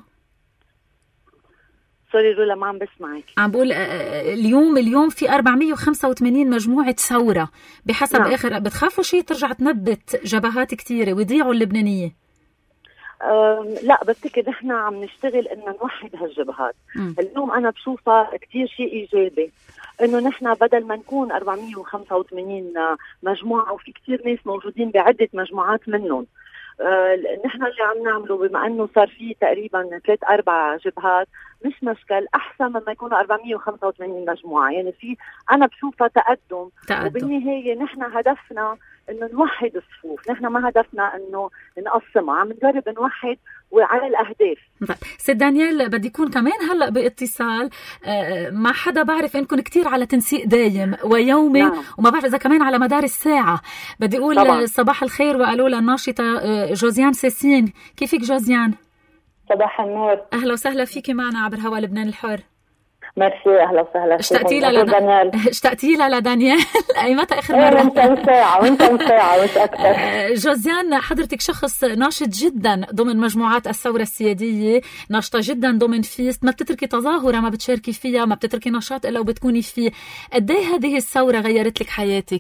سوري رولا ما عم بسمعك. عم بقول اليوم في 485 مجموعة ثورة بحسب آخر، بتخافوا شيء ترجع تنبت جبهات كتيرة ويضيعوا اللبنانيين؟ لا بعتقد احنا عم نشتغل ان نوحد هالجبهات. اليوم انا بشوفها كتير شيء ايجابي انه نحن بدل ما نكون 485 مجموعة وفي كتير ناس موجودين بعدة مجموعات منهم، نحن اللي عم نعمله بما انه صار في تقريبا 3-4 جبهات مش مشكل، احسن مما يكونوا 485 مجموعة. يعني في انا بشوفها تقدم. وبالنهاية نحن هدفنا انه نوحد الصفوف، نحن ما هدفنا انه نقسمها، عم نجرب نوحد وعلى الاهداف. سيد دانيال بدي يكون كمان هلا باتصال مع حدا بعرف انكم كتير على تنسيق دايم ويومي وما بعرف اذا كمان على مدار الساعة. بدي اقول طبعا. صباح الخير وقالوا للناشطة جوزيان سيسين. كيفك جوزيان؟ صباح النور، اهلا وسهلا فيكي معنا عبر هوا لبنان الحر. ميرسي، اهلا وسهلا. اشتقتي لها لدانيال؟ اي متى اخر مره؟ وانت ساعه مش اكثر. جوزيان حضرتك شخص ناشط جدا ضمن مجموعات الثوره السياديه، ناشطه جدا ضمن فيست، ما بتتركي تظاهره ما بتشاركي فيها، ما بتتركي نشاط الا وبتكوني فيه. قد ايه هذه الثوره غيرت لك حياتك؟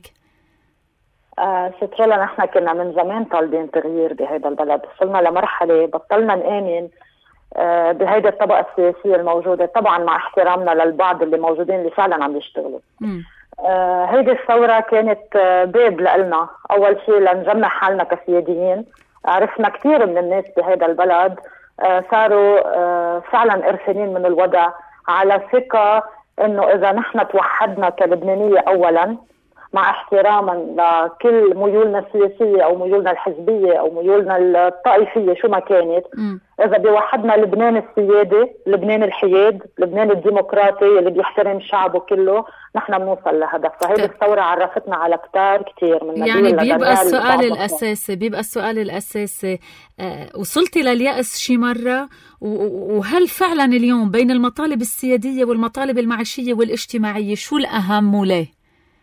ست رولا نحن كنا من زمان طالبين تغيير بهذا البلد، وصلنا لمرحله بطلنا نآمن بهيدي الطبقة السياسية الموجودة، طبعا مع احترامنا للبعض اللي موجودين اللي فعلا عم يشتغلوا. هيدي الثورة كانت باب لنا، أول شيء لنجمع حالنا كسياديين. عرفنا كثير من الناس بهذا البلد صاروا فعلا قرفانين من الوضع، على ثقة إنه إذا نحن توحدنا كلبنانية أولا مع احتراما لكل ميولنا السياسية أو ميولنا الحزبية أو ميولنا الطائفية شو ما كانت، إذا بيوحدنا لبنان السيادي، لبنان الحياد، لبنان الديمقراطي اللي بيحترم شعبه كله، نحن بنوصل لهدف. فهذه الثورة عرفتنا على كتير من يعني بيبقى السؤال الأساسي وصلتي لليأس شي مرة؟ وهل فعلا اليوم بين المطالب السيادية والمطالب المعيشية والاجتماعية شو الأهم وليه؟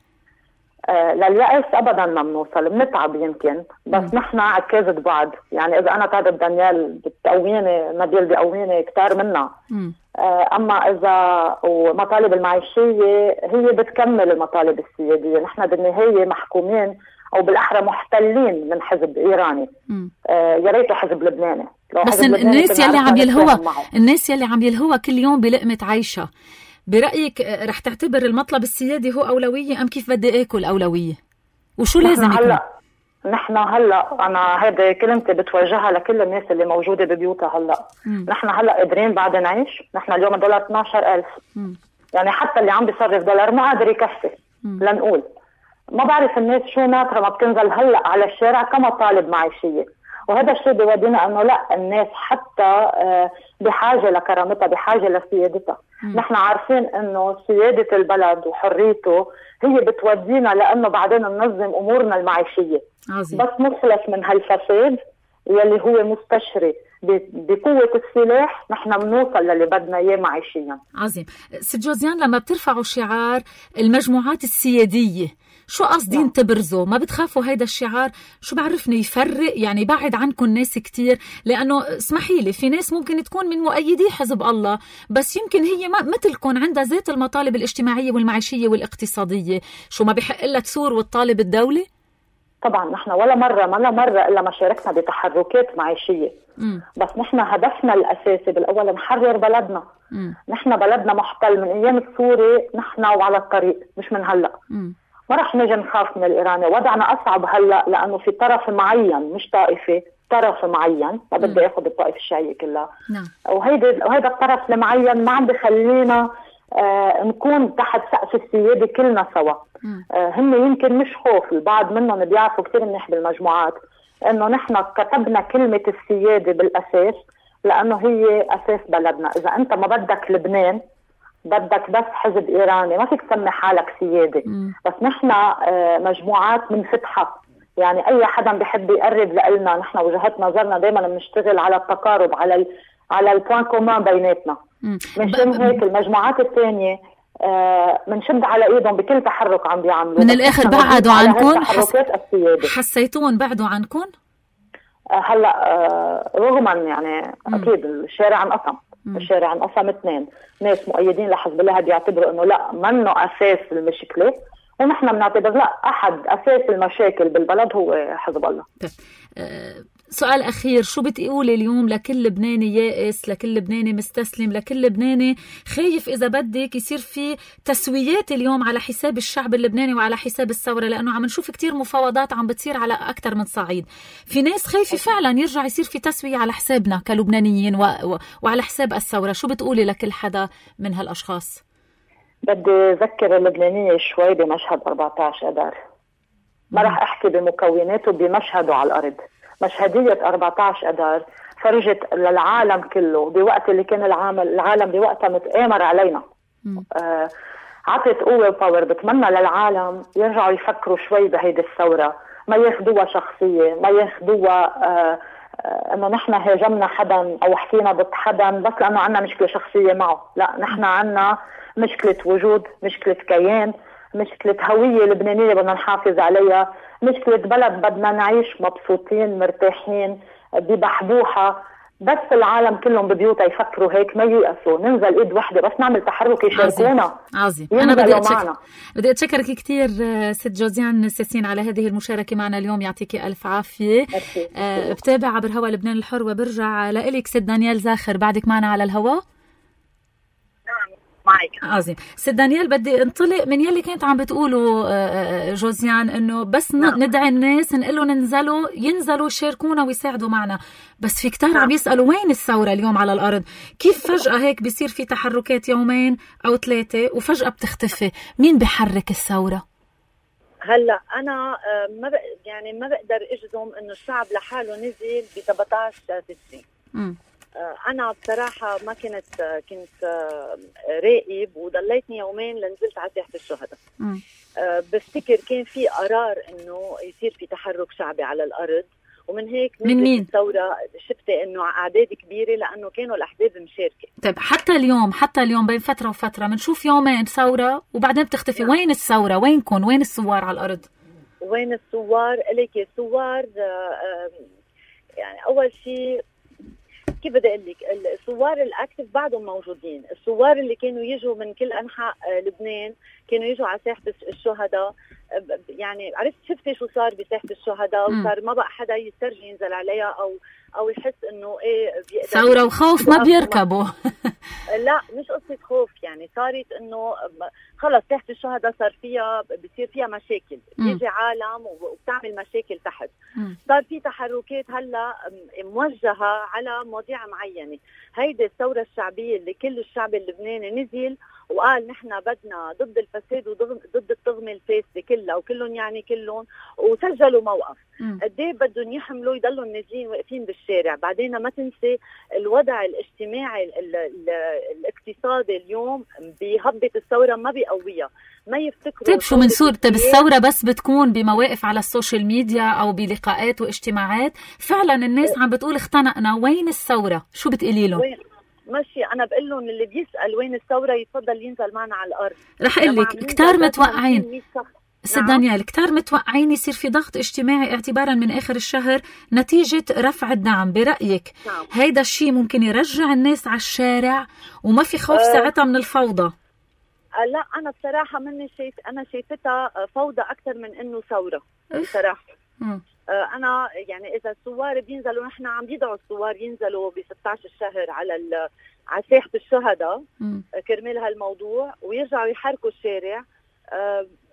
لليأس أبدا ما بنوصل، بنتعب يمكن، بس نحن عكازة بعض. يعني إذا أنا تعبت دانيال بتقويني، نبيل بيقويني كتار منا. أما إذا ومطالب المعيشية هي بتكمل المطالب السيادية. نحن بالنهاية محكومين أو بالأحرى محتلين من حزب إيراني، يا ريته حزب لبناني. بس الناس يلي عم يلهوا كل يوم بلقمة عيشة، برأيك رح تعتبر المطلب السيادي هو أولوية أم كيف بدي آكل أولوية؟ وشو لازم يكون؟ نحن هلأ أنا هذه كلمتي بتوجهها لكل الناس اللي موجودة ببيوتها هلأ. نحن هلأ قادرين بعد نعيش. نحن اليوم الدولار 12,000، يعني حتى اللي عم بيصرف دولار ما قادر يكفي. لنقول ما بعرف الناس شو ناطرة ما بتنزل هلأ على الشارع كمطالب معيشية. وهذا الشيء بيودينا انه لا، الناس حتى بحاجه لكرامتها، بحاجه لسيادتها. نحن عارفين انه سياده البلد وحريته هي بتودينا لانه بعدين ننظم امورنا المعيشيه. عظيم. بس نخلص من هالفساد يلي هو مستشري بقوه السلاح، نحن بنوصل للي بدنا اياه معيشيا. عظيم. ست جوزيان، لما بترفعوا شعار المجموعات السياديه شو قصدين تبرزوا؟ ما بتخافوا هيدا الشعار شو بعرفني يفرق؟ يعني بعد عنكم ناس كتير، لأنه اسمحي لي في ناس ممكن تكون من مؤيدي حزب الله بس يمكن هي ما مثلكم عندها ذات المطالب الاجتماعية والمعيشية والاقتصادية، شو ما بحق لها تثور وتطالب الدولة؟ طبعا نحن ولا مرة إلا ما شاركنا بتحركات معيشية. بس نحن هدفنا الأساسي بالأول نحرر بلدنا. نحن بلدنا محتل من أيام السوري، نحن وعلى الطريق مش من هلأ. ما رح نجي نخاف من الإيراني. وضعنا أصعب هلأ لأنه في طرف معين، مش طائفة، طرف معين، ما بدي أخذ الطائفة الشيعية كلها. وهيدا الطرف المعين ما عم بخلينا نكون تحت سقف السيادة كلنا سوا. هم يمكن مش خوف، البعض منهم بيعرفوا كتير منيح بالمجموعات انه نحن كتبنا كلمة السيادة بالاساس لانه هي اساس بلدنا. اذا انت ما بدك لبنان، بدك بس حزب ايراني، ما فيك تسمي حالك سيادة. بس نحن مجموعات منفتحة، يعني اي حدا بيحب يقرب لنا، نحن وجهة نظرنا دايما بنشتغل على التقارب، على البوان كومان بيناتنا. مشان هيك المجموعات الثانية منشد على ايدهم بكل تحرك عم بيعملوا. من الاخر بعدوا عنكم؟ حسيتون بعدوا عنكم؟ هلا رغما يعني اكيد الشارع انقسم. الشارع انقسم 2 ناس مؤيدين لحزب الله بيعتبروا انه لا منه اساس المشكله، ونحن بنعتبر لا، احد اساس المشاكل بالبلد هو حزب الله. سؤال أخير، شو بتقولي اليوم لكل لبناني يائس، لكل لبناني مستسلم، لكل لبناني خايف إذا بدك يصير في تسويات اليوم على حساب الشعب اللبناني وعلى حساب الثورة؟ لأنه عم نشوف كتير مفاوضات عم بتصير على أكتر من صعيد. في ناس خايفة فعلا يرجع يصير في تسوية على حسابنا كلبنانيين وعلى حساب الثورة. شو بتقولي لكل حدا من هالأشخاص؟ بدي أذكر اللبنانية شوي بمشهد 14 أذار. ما رح أحكي بمكوناته، بمشهده على الأرض. مشهدية 14 أذار فرجت للعالم كله بوقت اللي كان العالم بوقتها متآمر علينا. عطت قوة وباور. بتمنى للعالم يرجعوا يفكروا شوي بهيدي الثورة، ما ياخدوها شخصية، ما ياخدوها انه نحن هاجمنا حدا او حكينا ضد حدا بس لانه عنا مشكلة شخصية معه. لا، نحن عنا مشكلة وجود، مشكلة كيان، مشكلة هوية لبنانية بدنا نحافظ عليها، مشكلة بلد بدنا نعيش مبسوطين مرتاحين ببحبوحة. بس العالم كلهم ببيوتها يفكروا هيك، ما ييأسوا، ننزل ايد وحده بس نعمل تحرك يشاركونا. عظيم. انا بدي اتشكرك كثير ست جوزيان ساسين على هذه المشاركه معنا اليوم، يعطيك الف عافيه. بتابع عبر هوا لبنان الحر وبرجع لإلك ست دانيال زاخر، بعدك معنا على الهواء. معك. عظيم. ست دانيال، بدي انطلق من يلي كانت عم بتقولوا جوزيان انه بس ندعي الناس نقول ينزلوا يشاركونا ويساعدوا معنا، بس في كتار عم يسألوا وين الثورة اليوم على الأرض؟ كيف فجأة هيك بيصير في تحركات يومين أو 3 وفجأة بتختفي؟ مين بحرك الثورة؟ هلا أنا ما بقدر أجزم إنه الشعب لحاله نزل ب 17 تشرين. أنا بصراحة ما كنت راقب، وضليتني يومين لنزلت على ساحة الشهداء. بفتكر كان في قرار إنه يصير في تحرك شعبي على الأرض، ومن هيك من مين؟ الثورة شفتي إنه أعداد كبيرة لأنه كانوا الأحزاب مشاركة. طيب حتى اليوم بين فترة وفترة بنشوف يومين ثورة وبعدين بتختفي. وين الثورة؟ وينكم؟ وين الثوار على الأرض؟ وين الثوار؟ إليك الثوار يعني أول شيء كيف بدي أقول لك، الثوار الأكتف بعضهم موجودين. الثوار اللي كانوا يجوا من كل أنحاء لبنان كانوا يجوا على ساحة الشهداء. يعني عرفت شفتي شو صار بساحة الشهداء، وصار ما بقى حدا يسترجي ينزل عليها أو يحس إنه إيه ثورة وخوف ما بيركبوا. لا مش قصة خوف، يعني صارت إنه خلص ساحة الشهداء صار بصير فيها مشاكل، بيجي عالم وبتعمل مشاكل تحت. صار في تحركات هلا موجهة على مواضيع معينة. هيدي الثورة الشعبية اللي كل الشعب اللبناني نزل وقال نحن بدنا ضد الفساد وضد الطغمة الفاسدة كلها، وكلهم يعني كلهم، وسجلوا موقف. قديه بدهم يحملوا يضلوا نازلين واقفين بالشارع. بعدين ما تنسي الوضع الاجتماعي الاقتصادي اليوم بيهبط الثورة، ما بيقويها، ما يفتكروا. طيب شو منصور؟ طيب الثورة بس بتكون بمواقف على السوشيال ميديا أو بلقاءات واجتماعات؟ فعلا الناس عم بتقول اختنقنا، وين الثورة؟ شو بتقولي لهم؟ ماشي، أنا بقول لهم اللي بيسأل وين الثورة يتفضل ينزل معنا على الأرض. رح أقول لك كتار متوقعين ست دانيال، كتار متوقعين يصير في ضغط اجتماعي اعتبارا من آخر الشهر نتيجة رفع الدعم. برأيك هيدا الشيء ممكن يرجع الناس على الشارع وما في خوف ساعتها من الفوضى؟ لا أنا بصراحة أنا شايفتها فوضى أكثر من إنه ثورة بصراحة. أنا يعني إذا الثوار بينزلوا، نحن عم يدعوا الثوار ينزلوا ب16 الشهر على ساحة الشهداء كرمال هالموضوع ويرجعوا يحركوا الشارع.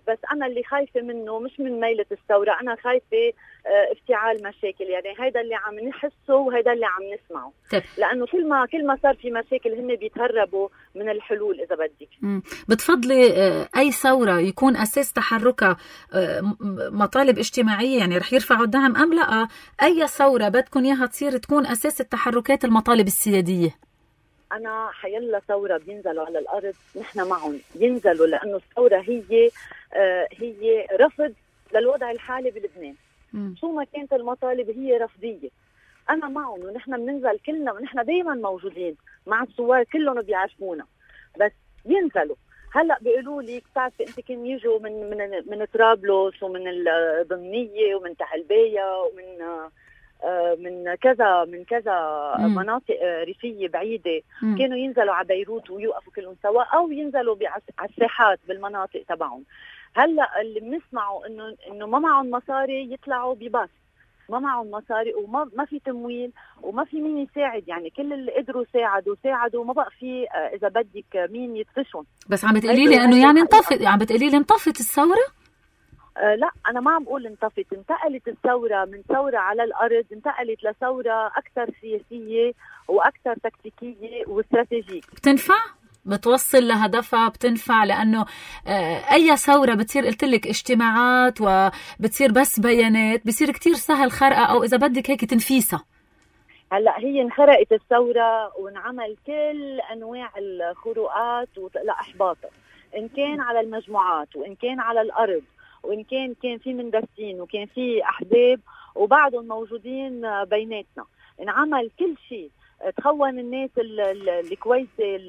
بس أنا اللي خايفة منه مش من ميلة الثورة، أنا خايفة افتعال مشاكل. يعني هيدا اللي عم نحسه وهيدا اللي عم نسمعه. لأنه كل ما صار في مشاكل هن بيتهربوا من الحلول إذا بدك. بتفضلي أي ثورة يكون أساس تحركها مطالب اجتماعية، يعني رح يرفعوا الدعم أم لا؟ أي ثورة بدكن إياها تصير تكون أساس التحركات المطالب السيادية؟ أنا حيلا ثورة بينزلوا على الأرض نحن معهم ينزلوا، لأنه الثورة هي رفض للوضع الحالي بلبنان. شو ما كانت المطالب هي رفضية. أنا معهم ونحن بننزل كلنا، ونحن دايما موجودين مع الثوار كلهم بيعرفونا، بس ينزلوا. هلا بيقولوا لي بتعرفي انت كان يجوا من طرابلس ومن الضمنية ومن تحلبية ومن من كذا مناطق ريفية بعيدة، كانوا ينزلوا على بيروت ويوقفوا كلهم سوا، أو ينزلوا على الساحات بالمناطق تبعهم. هلا اللي بنسمعه إنه ما معهم مصاري يطلعوا بباص، ما معهم مصاري وما في تمويل وما في مين يساعد. يعني كل اللي قدروا ساعدوا ما بقى في إذا بدك مين يدفشون. بس عم بتقولي لي إنه يعني انطفت، عم بتقولي لي انطفت الثورة؟ لا أنا ما عم بقول انطفت، انتقلت الثورة من ثورة على الأرض، انتقلت لثورة أكثر سياسية وأكثر تكتيكية واستراتيجية. بتنفع؟ بتوصل لهدفها؟ بتنفع؟ لأنه أي ثورة بتصير قلتلك اجتماعات وبتصير بس بيانات، بصير كتير سهل خرقة أو إذا بدك هيك تنفيسها. هلا هي انخرقت الثورة وانعمل كل أنواع الخروقات لإحباطها، إن كان على المجموعات وإن كان على الأرض وإن كان في مندسين وكان في أحزاب وبعضهم موجودين بيناتنا. انعمل كل شيء، تخون الناس الكويسة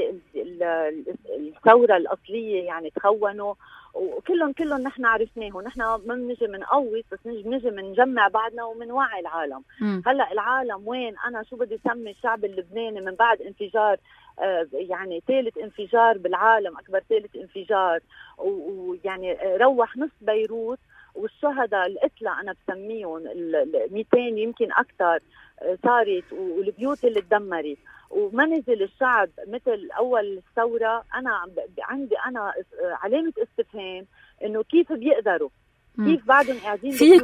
الثورة الأصلية، يعني تخونوا وكلهم نحن عرفناهم. نحن ما بنجي منقوص، بس بنجي منجمع بعضنا ومنوعي العالم. هلا العالم وين؟ أنا شو بدي سمي الشعب اللبناني من بعد انفجار، يعني ثالث انفجار بالعالم، أكبر ثالث انفجار، ويعني روح نص بيروت، والشهداء القتلى أنا بسميهم 200 يمكن أكثر صارت، والبيوت اللي تدمرت، وما نزل الشعب مثل أول الثورة. أنا عندي علامة استفهام إنه كيف بيقدروا، كيف بعدهم قاعدين. في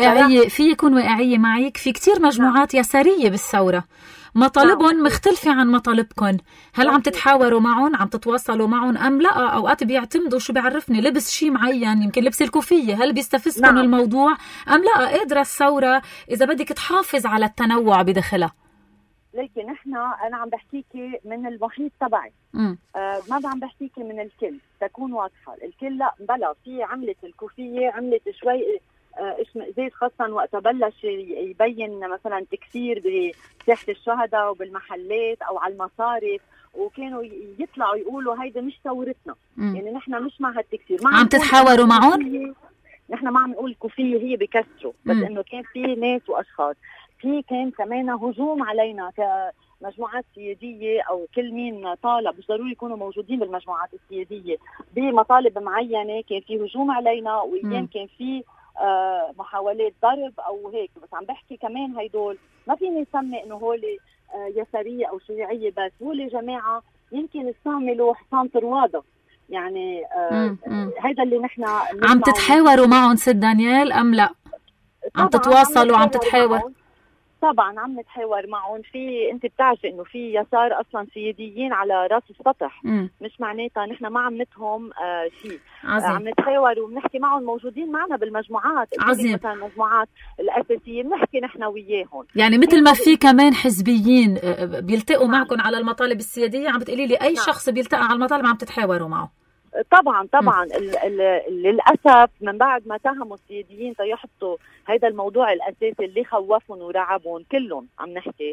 يكون واقعية معك. في كتير مجموعات يسارية بالثورة، مطالبهم مختلفة عن مطالبكم. هل عم تتحاوروا معهم؟ عم تتواصلوا معهم أم لا؟ أوقات بيعتمدوا شو بعرفني لبس شيء معين، يمكن لبس الكوفية، هل بيستفزكم الموضوع أم لا؟ قادرة الثورة إذا بدك تحافظ على التنوع بداخلها؟ لكن أنا عم بحكيكي من المحيط تبعي، ما عم بحكيكي من الكل، تكون واضحة. الكل لا، بلا في عملت الكوفية، عملت شوي اشمئزاز، خاصة وقت بلش يبين مثلا تكسير بساحة الشهداء وبالمحلات أو على المصارف، وكانوا يطلعوا يقولوا هيدا مش ثورتنا. يعني نحن مش مع هالتكسير. عم تتحاوروا معهم؟ نحن ما عم نقول الكوفية هي بكسروا، بس إنه كان في ناس وأشخاص، كان كمان هجوم علينا كمجموعات سيادية أو كل مين طالب، مش ضروري يكونوا موجودين بالمجموعات السيادية بمطالب معينة، كان في هجوم علينا، وأيام كان في محاولات ضرب أو هيك. بس عم بحكي كمان هيدول ما فيني نسمي إنه هولي يسارية أو شيوعية، بس هولي جماعة يمكن استعملوا حصان طروادة. يعني هيدا اللي نحن عم تتحاوروا معهم ست دانيال أم لا؟ عم تتواصلوا وعم تتحاور؟ طبعا عم نتحاور معهم. في انت بتعرفي انه في يسار اصلا سياديين على راس السطح، مش معناتها نحن ما عم نتهم شيء. عم نتحاور وبنحكي معهم، موجودين معنا بالمجموعات. مثلا المجموعات الاساسيه بنحكي نحن وياهم. يعني مثل ما في كمان حزبيين بيلتقوا معكم على المطالب السياديه، عم بتقولي لي اي شخص بيلتقى على المطالب عم تتحاوروا معه؟ طبعا للأسف من بعد ما تهموا السياديين يحطوا هذا الموضوع الأساسي اللي خوفهم ورعبهم كلهم، عم نحكي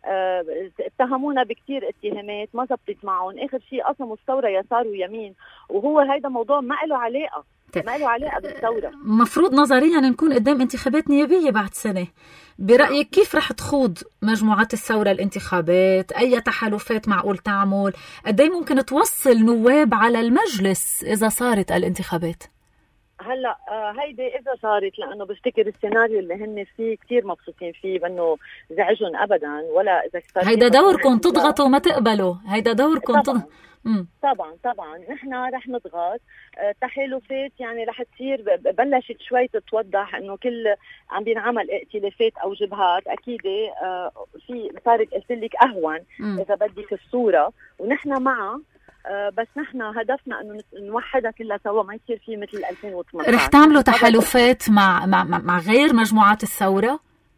اتهمونا بكتير اتهامات ما زبطت معهم. آخر شيء قسموا الثورة يسار ويمين، وهو هذا موضوع ما له علاقة بالثورة. مفروض نظريا نكون قدام انتخابات نيابية بعد سنة. برأيك كيف رح تخوض مجموعات الثورة الانتخابات؟ أي تحالفات معقول تعمل؟ قدي ممكن توصل نواب على المجلس إذا صارت الانتخابات؟ هلا هيدي اذا صارت، لانه بفتكر السيناريو اللي هن فيه كثير مبسوطين فيه بانه زعجهم ابدا، ولا اذا صار هيدا دوركم تضغطوا ما تقبلوا، هيدا دوركم طبعا نحن رح نضغط. تحالفات يعني رح تصير، بلشت شوي تتوضح انه كل عم بينعمل ائتلافات او جبهات اكيد في صارت قلت لك اهون اذا بدك الصوره، ونحن معها. بس نحن هدفنا انه نوحدها كلها سوا، ما يصير في مثل 2018. رح تعملوا تحالفات مع غير مجموعات الثوره؟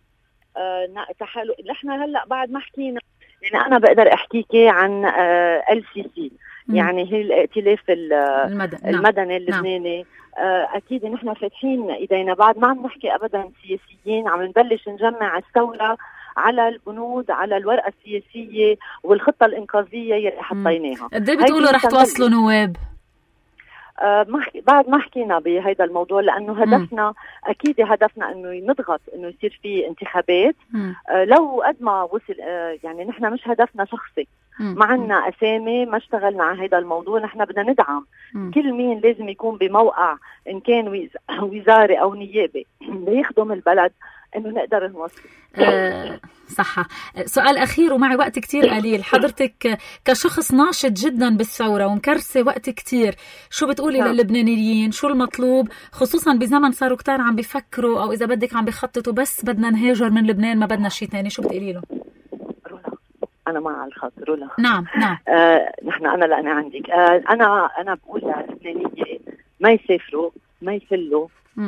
نحن هلا بعد ما حكينا، يعني انا بقدر احكيكي عن LCC، يعني هي الائتلاف المدني اللبناني. اكيد نحن فاتحين ايدينا، بعد ما عم نحكي ابدا سياسيين، عم نبلش نجمع الثوره على البنود، على الورقه السياسيه والخطه الانقاذيه اللي حطيناها. قد ايه بتقولوا رح توصلوا نواب؟ بعد ما حكينا بهذا الموضوع، لانه هدفنا اكيد هدفنا انه نضغط انه يصير في انتخابات. لو قد ما وصل يعني نحن مش هدفنا شخصي، ما عنا اسامي، ما اشتغلنا على هذا الموضوع. نحن بدنا ندعم كل مين لازم يكون بموقع، ان كان وزاري او نيابي ليخدم البلد، انه نقدر نوصل. صح. سؤال اخير ومعي وقت كتير قليل، حضرتك كشخص ناشط جدا بالثوره ومكرسه وقت كتير، شو بتقولي للبنانيين؟ شو المطلوب خصوصا بزمن صاروا كتار عم بيفكروا او اذا بدك عم بيخططوا بس بدنا نهاجر من لبنان، ما بدنا شيء ثاني؟ شو بتقولي له؟ رولا انا مع الخط. رولا نعم نحن لأنا عندك انا بقول للبنانيين ما يسافروا، ما يفلوا،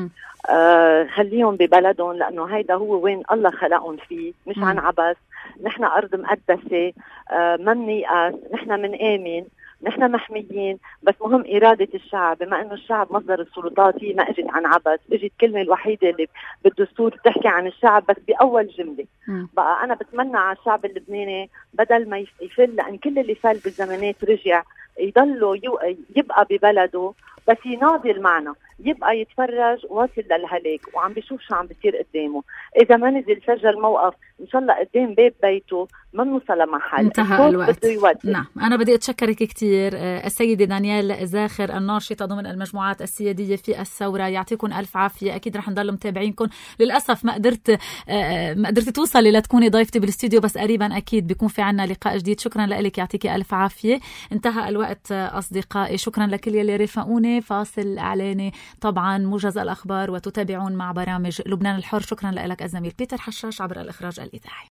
خليهم ببلدهم، لأنه هيدا هو وين الله خلقهم فيه، مش عن عبث. نحن أرض مقدسة، ما منيأس، نحن من آمن، نحن محميين، بس مهم إرادة الشعب. بما أنه الشعب مصدر السلطات، هي ما اجت عن عبث، اجت الكلمة الوحيدة اللي بالدستور بتحكي عن الشعب بس بأول جملة. بقى أنا بتمنى على الشعب اللبناني بدل ما يفل، لأن كل اللي فل بالزمانات رجع، يضلوا يبقى ببلده بس يناضل معنا، يبقى يتفرج واصل للهلاك وعم بيشوف شو عم بيصير قدامه. إذا ما نزل سجل موقف إن شاء الله قدام باب بيته ما بنوصل لمحل. انتهى الوقت. نعم، أنا بدي أتشكرك كتير السيدة دانيال زاخر، الناشطة ضمن المجموعات السيادية في الثورة. يعطيكم ألف عافية. أكيد رح نضل متابعينكم. للأسف ما قدرت توصلي لتكوني ضيفتي بالاستوديو، بس قريبا أكيد بيكون في عنا لقاء جديد. شكرا لك، يعطيك ألف عافية. انتهى الوقت أصدقائي. شكرا لكل يلي رافقوني. فاصل إعلاني طبعا، موجز الأخبار، وتتابعون مع برامج لبنان الحر. شكرا لك الزميل بيتر حشاش عبر الإخراج الإذاعي.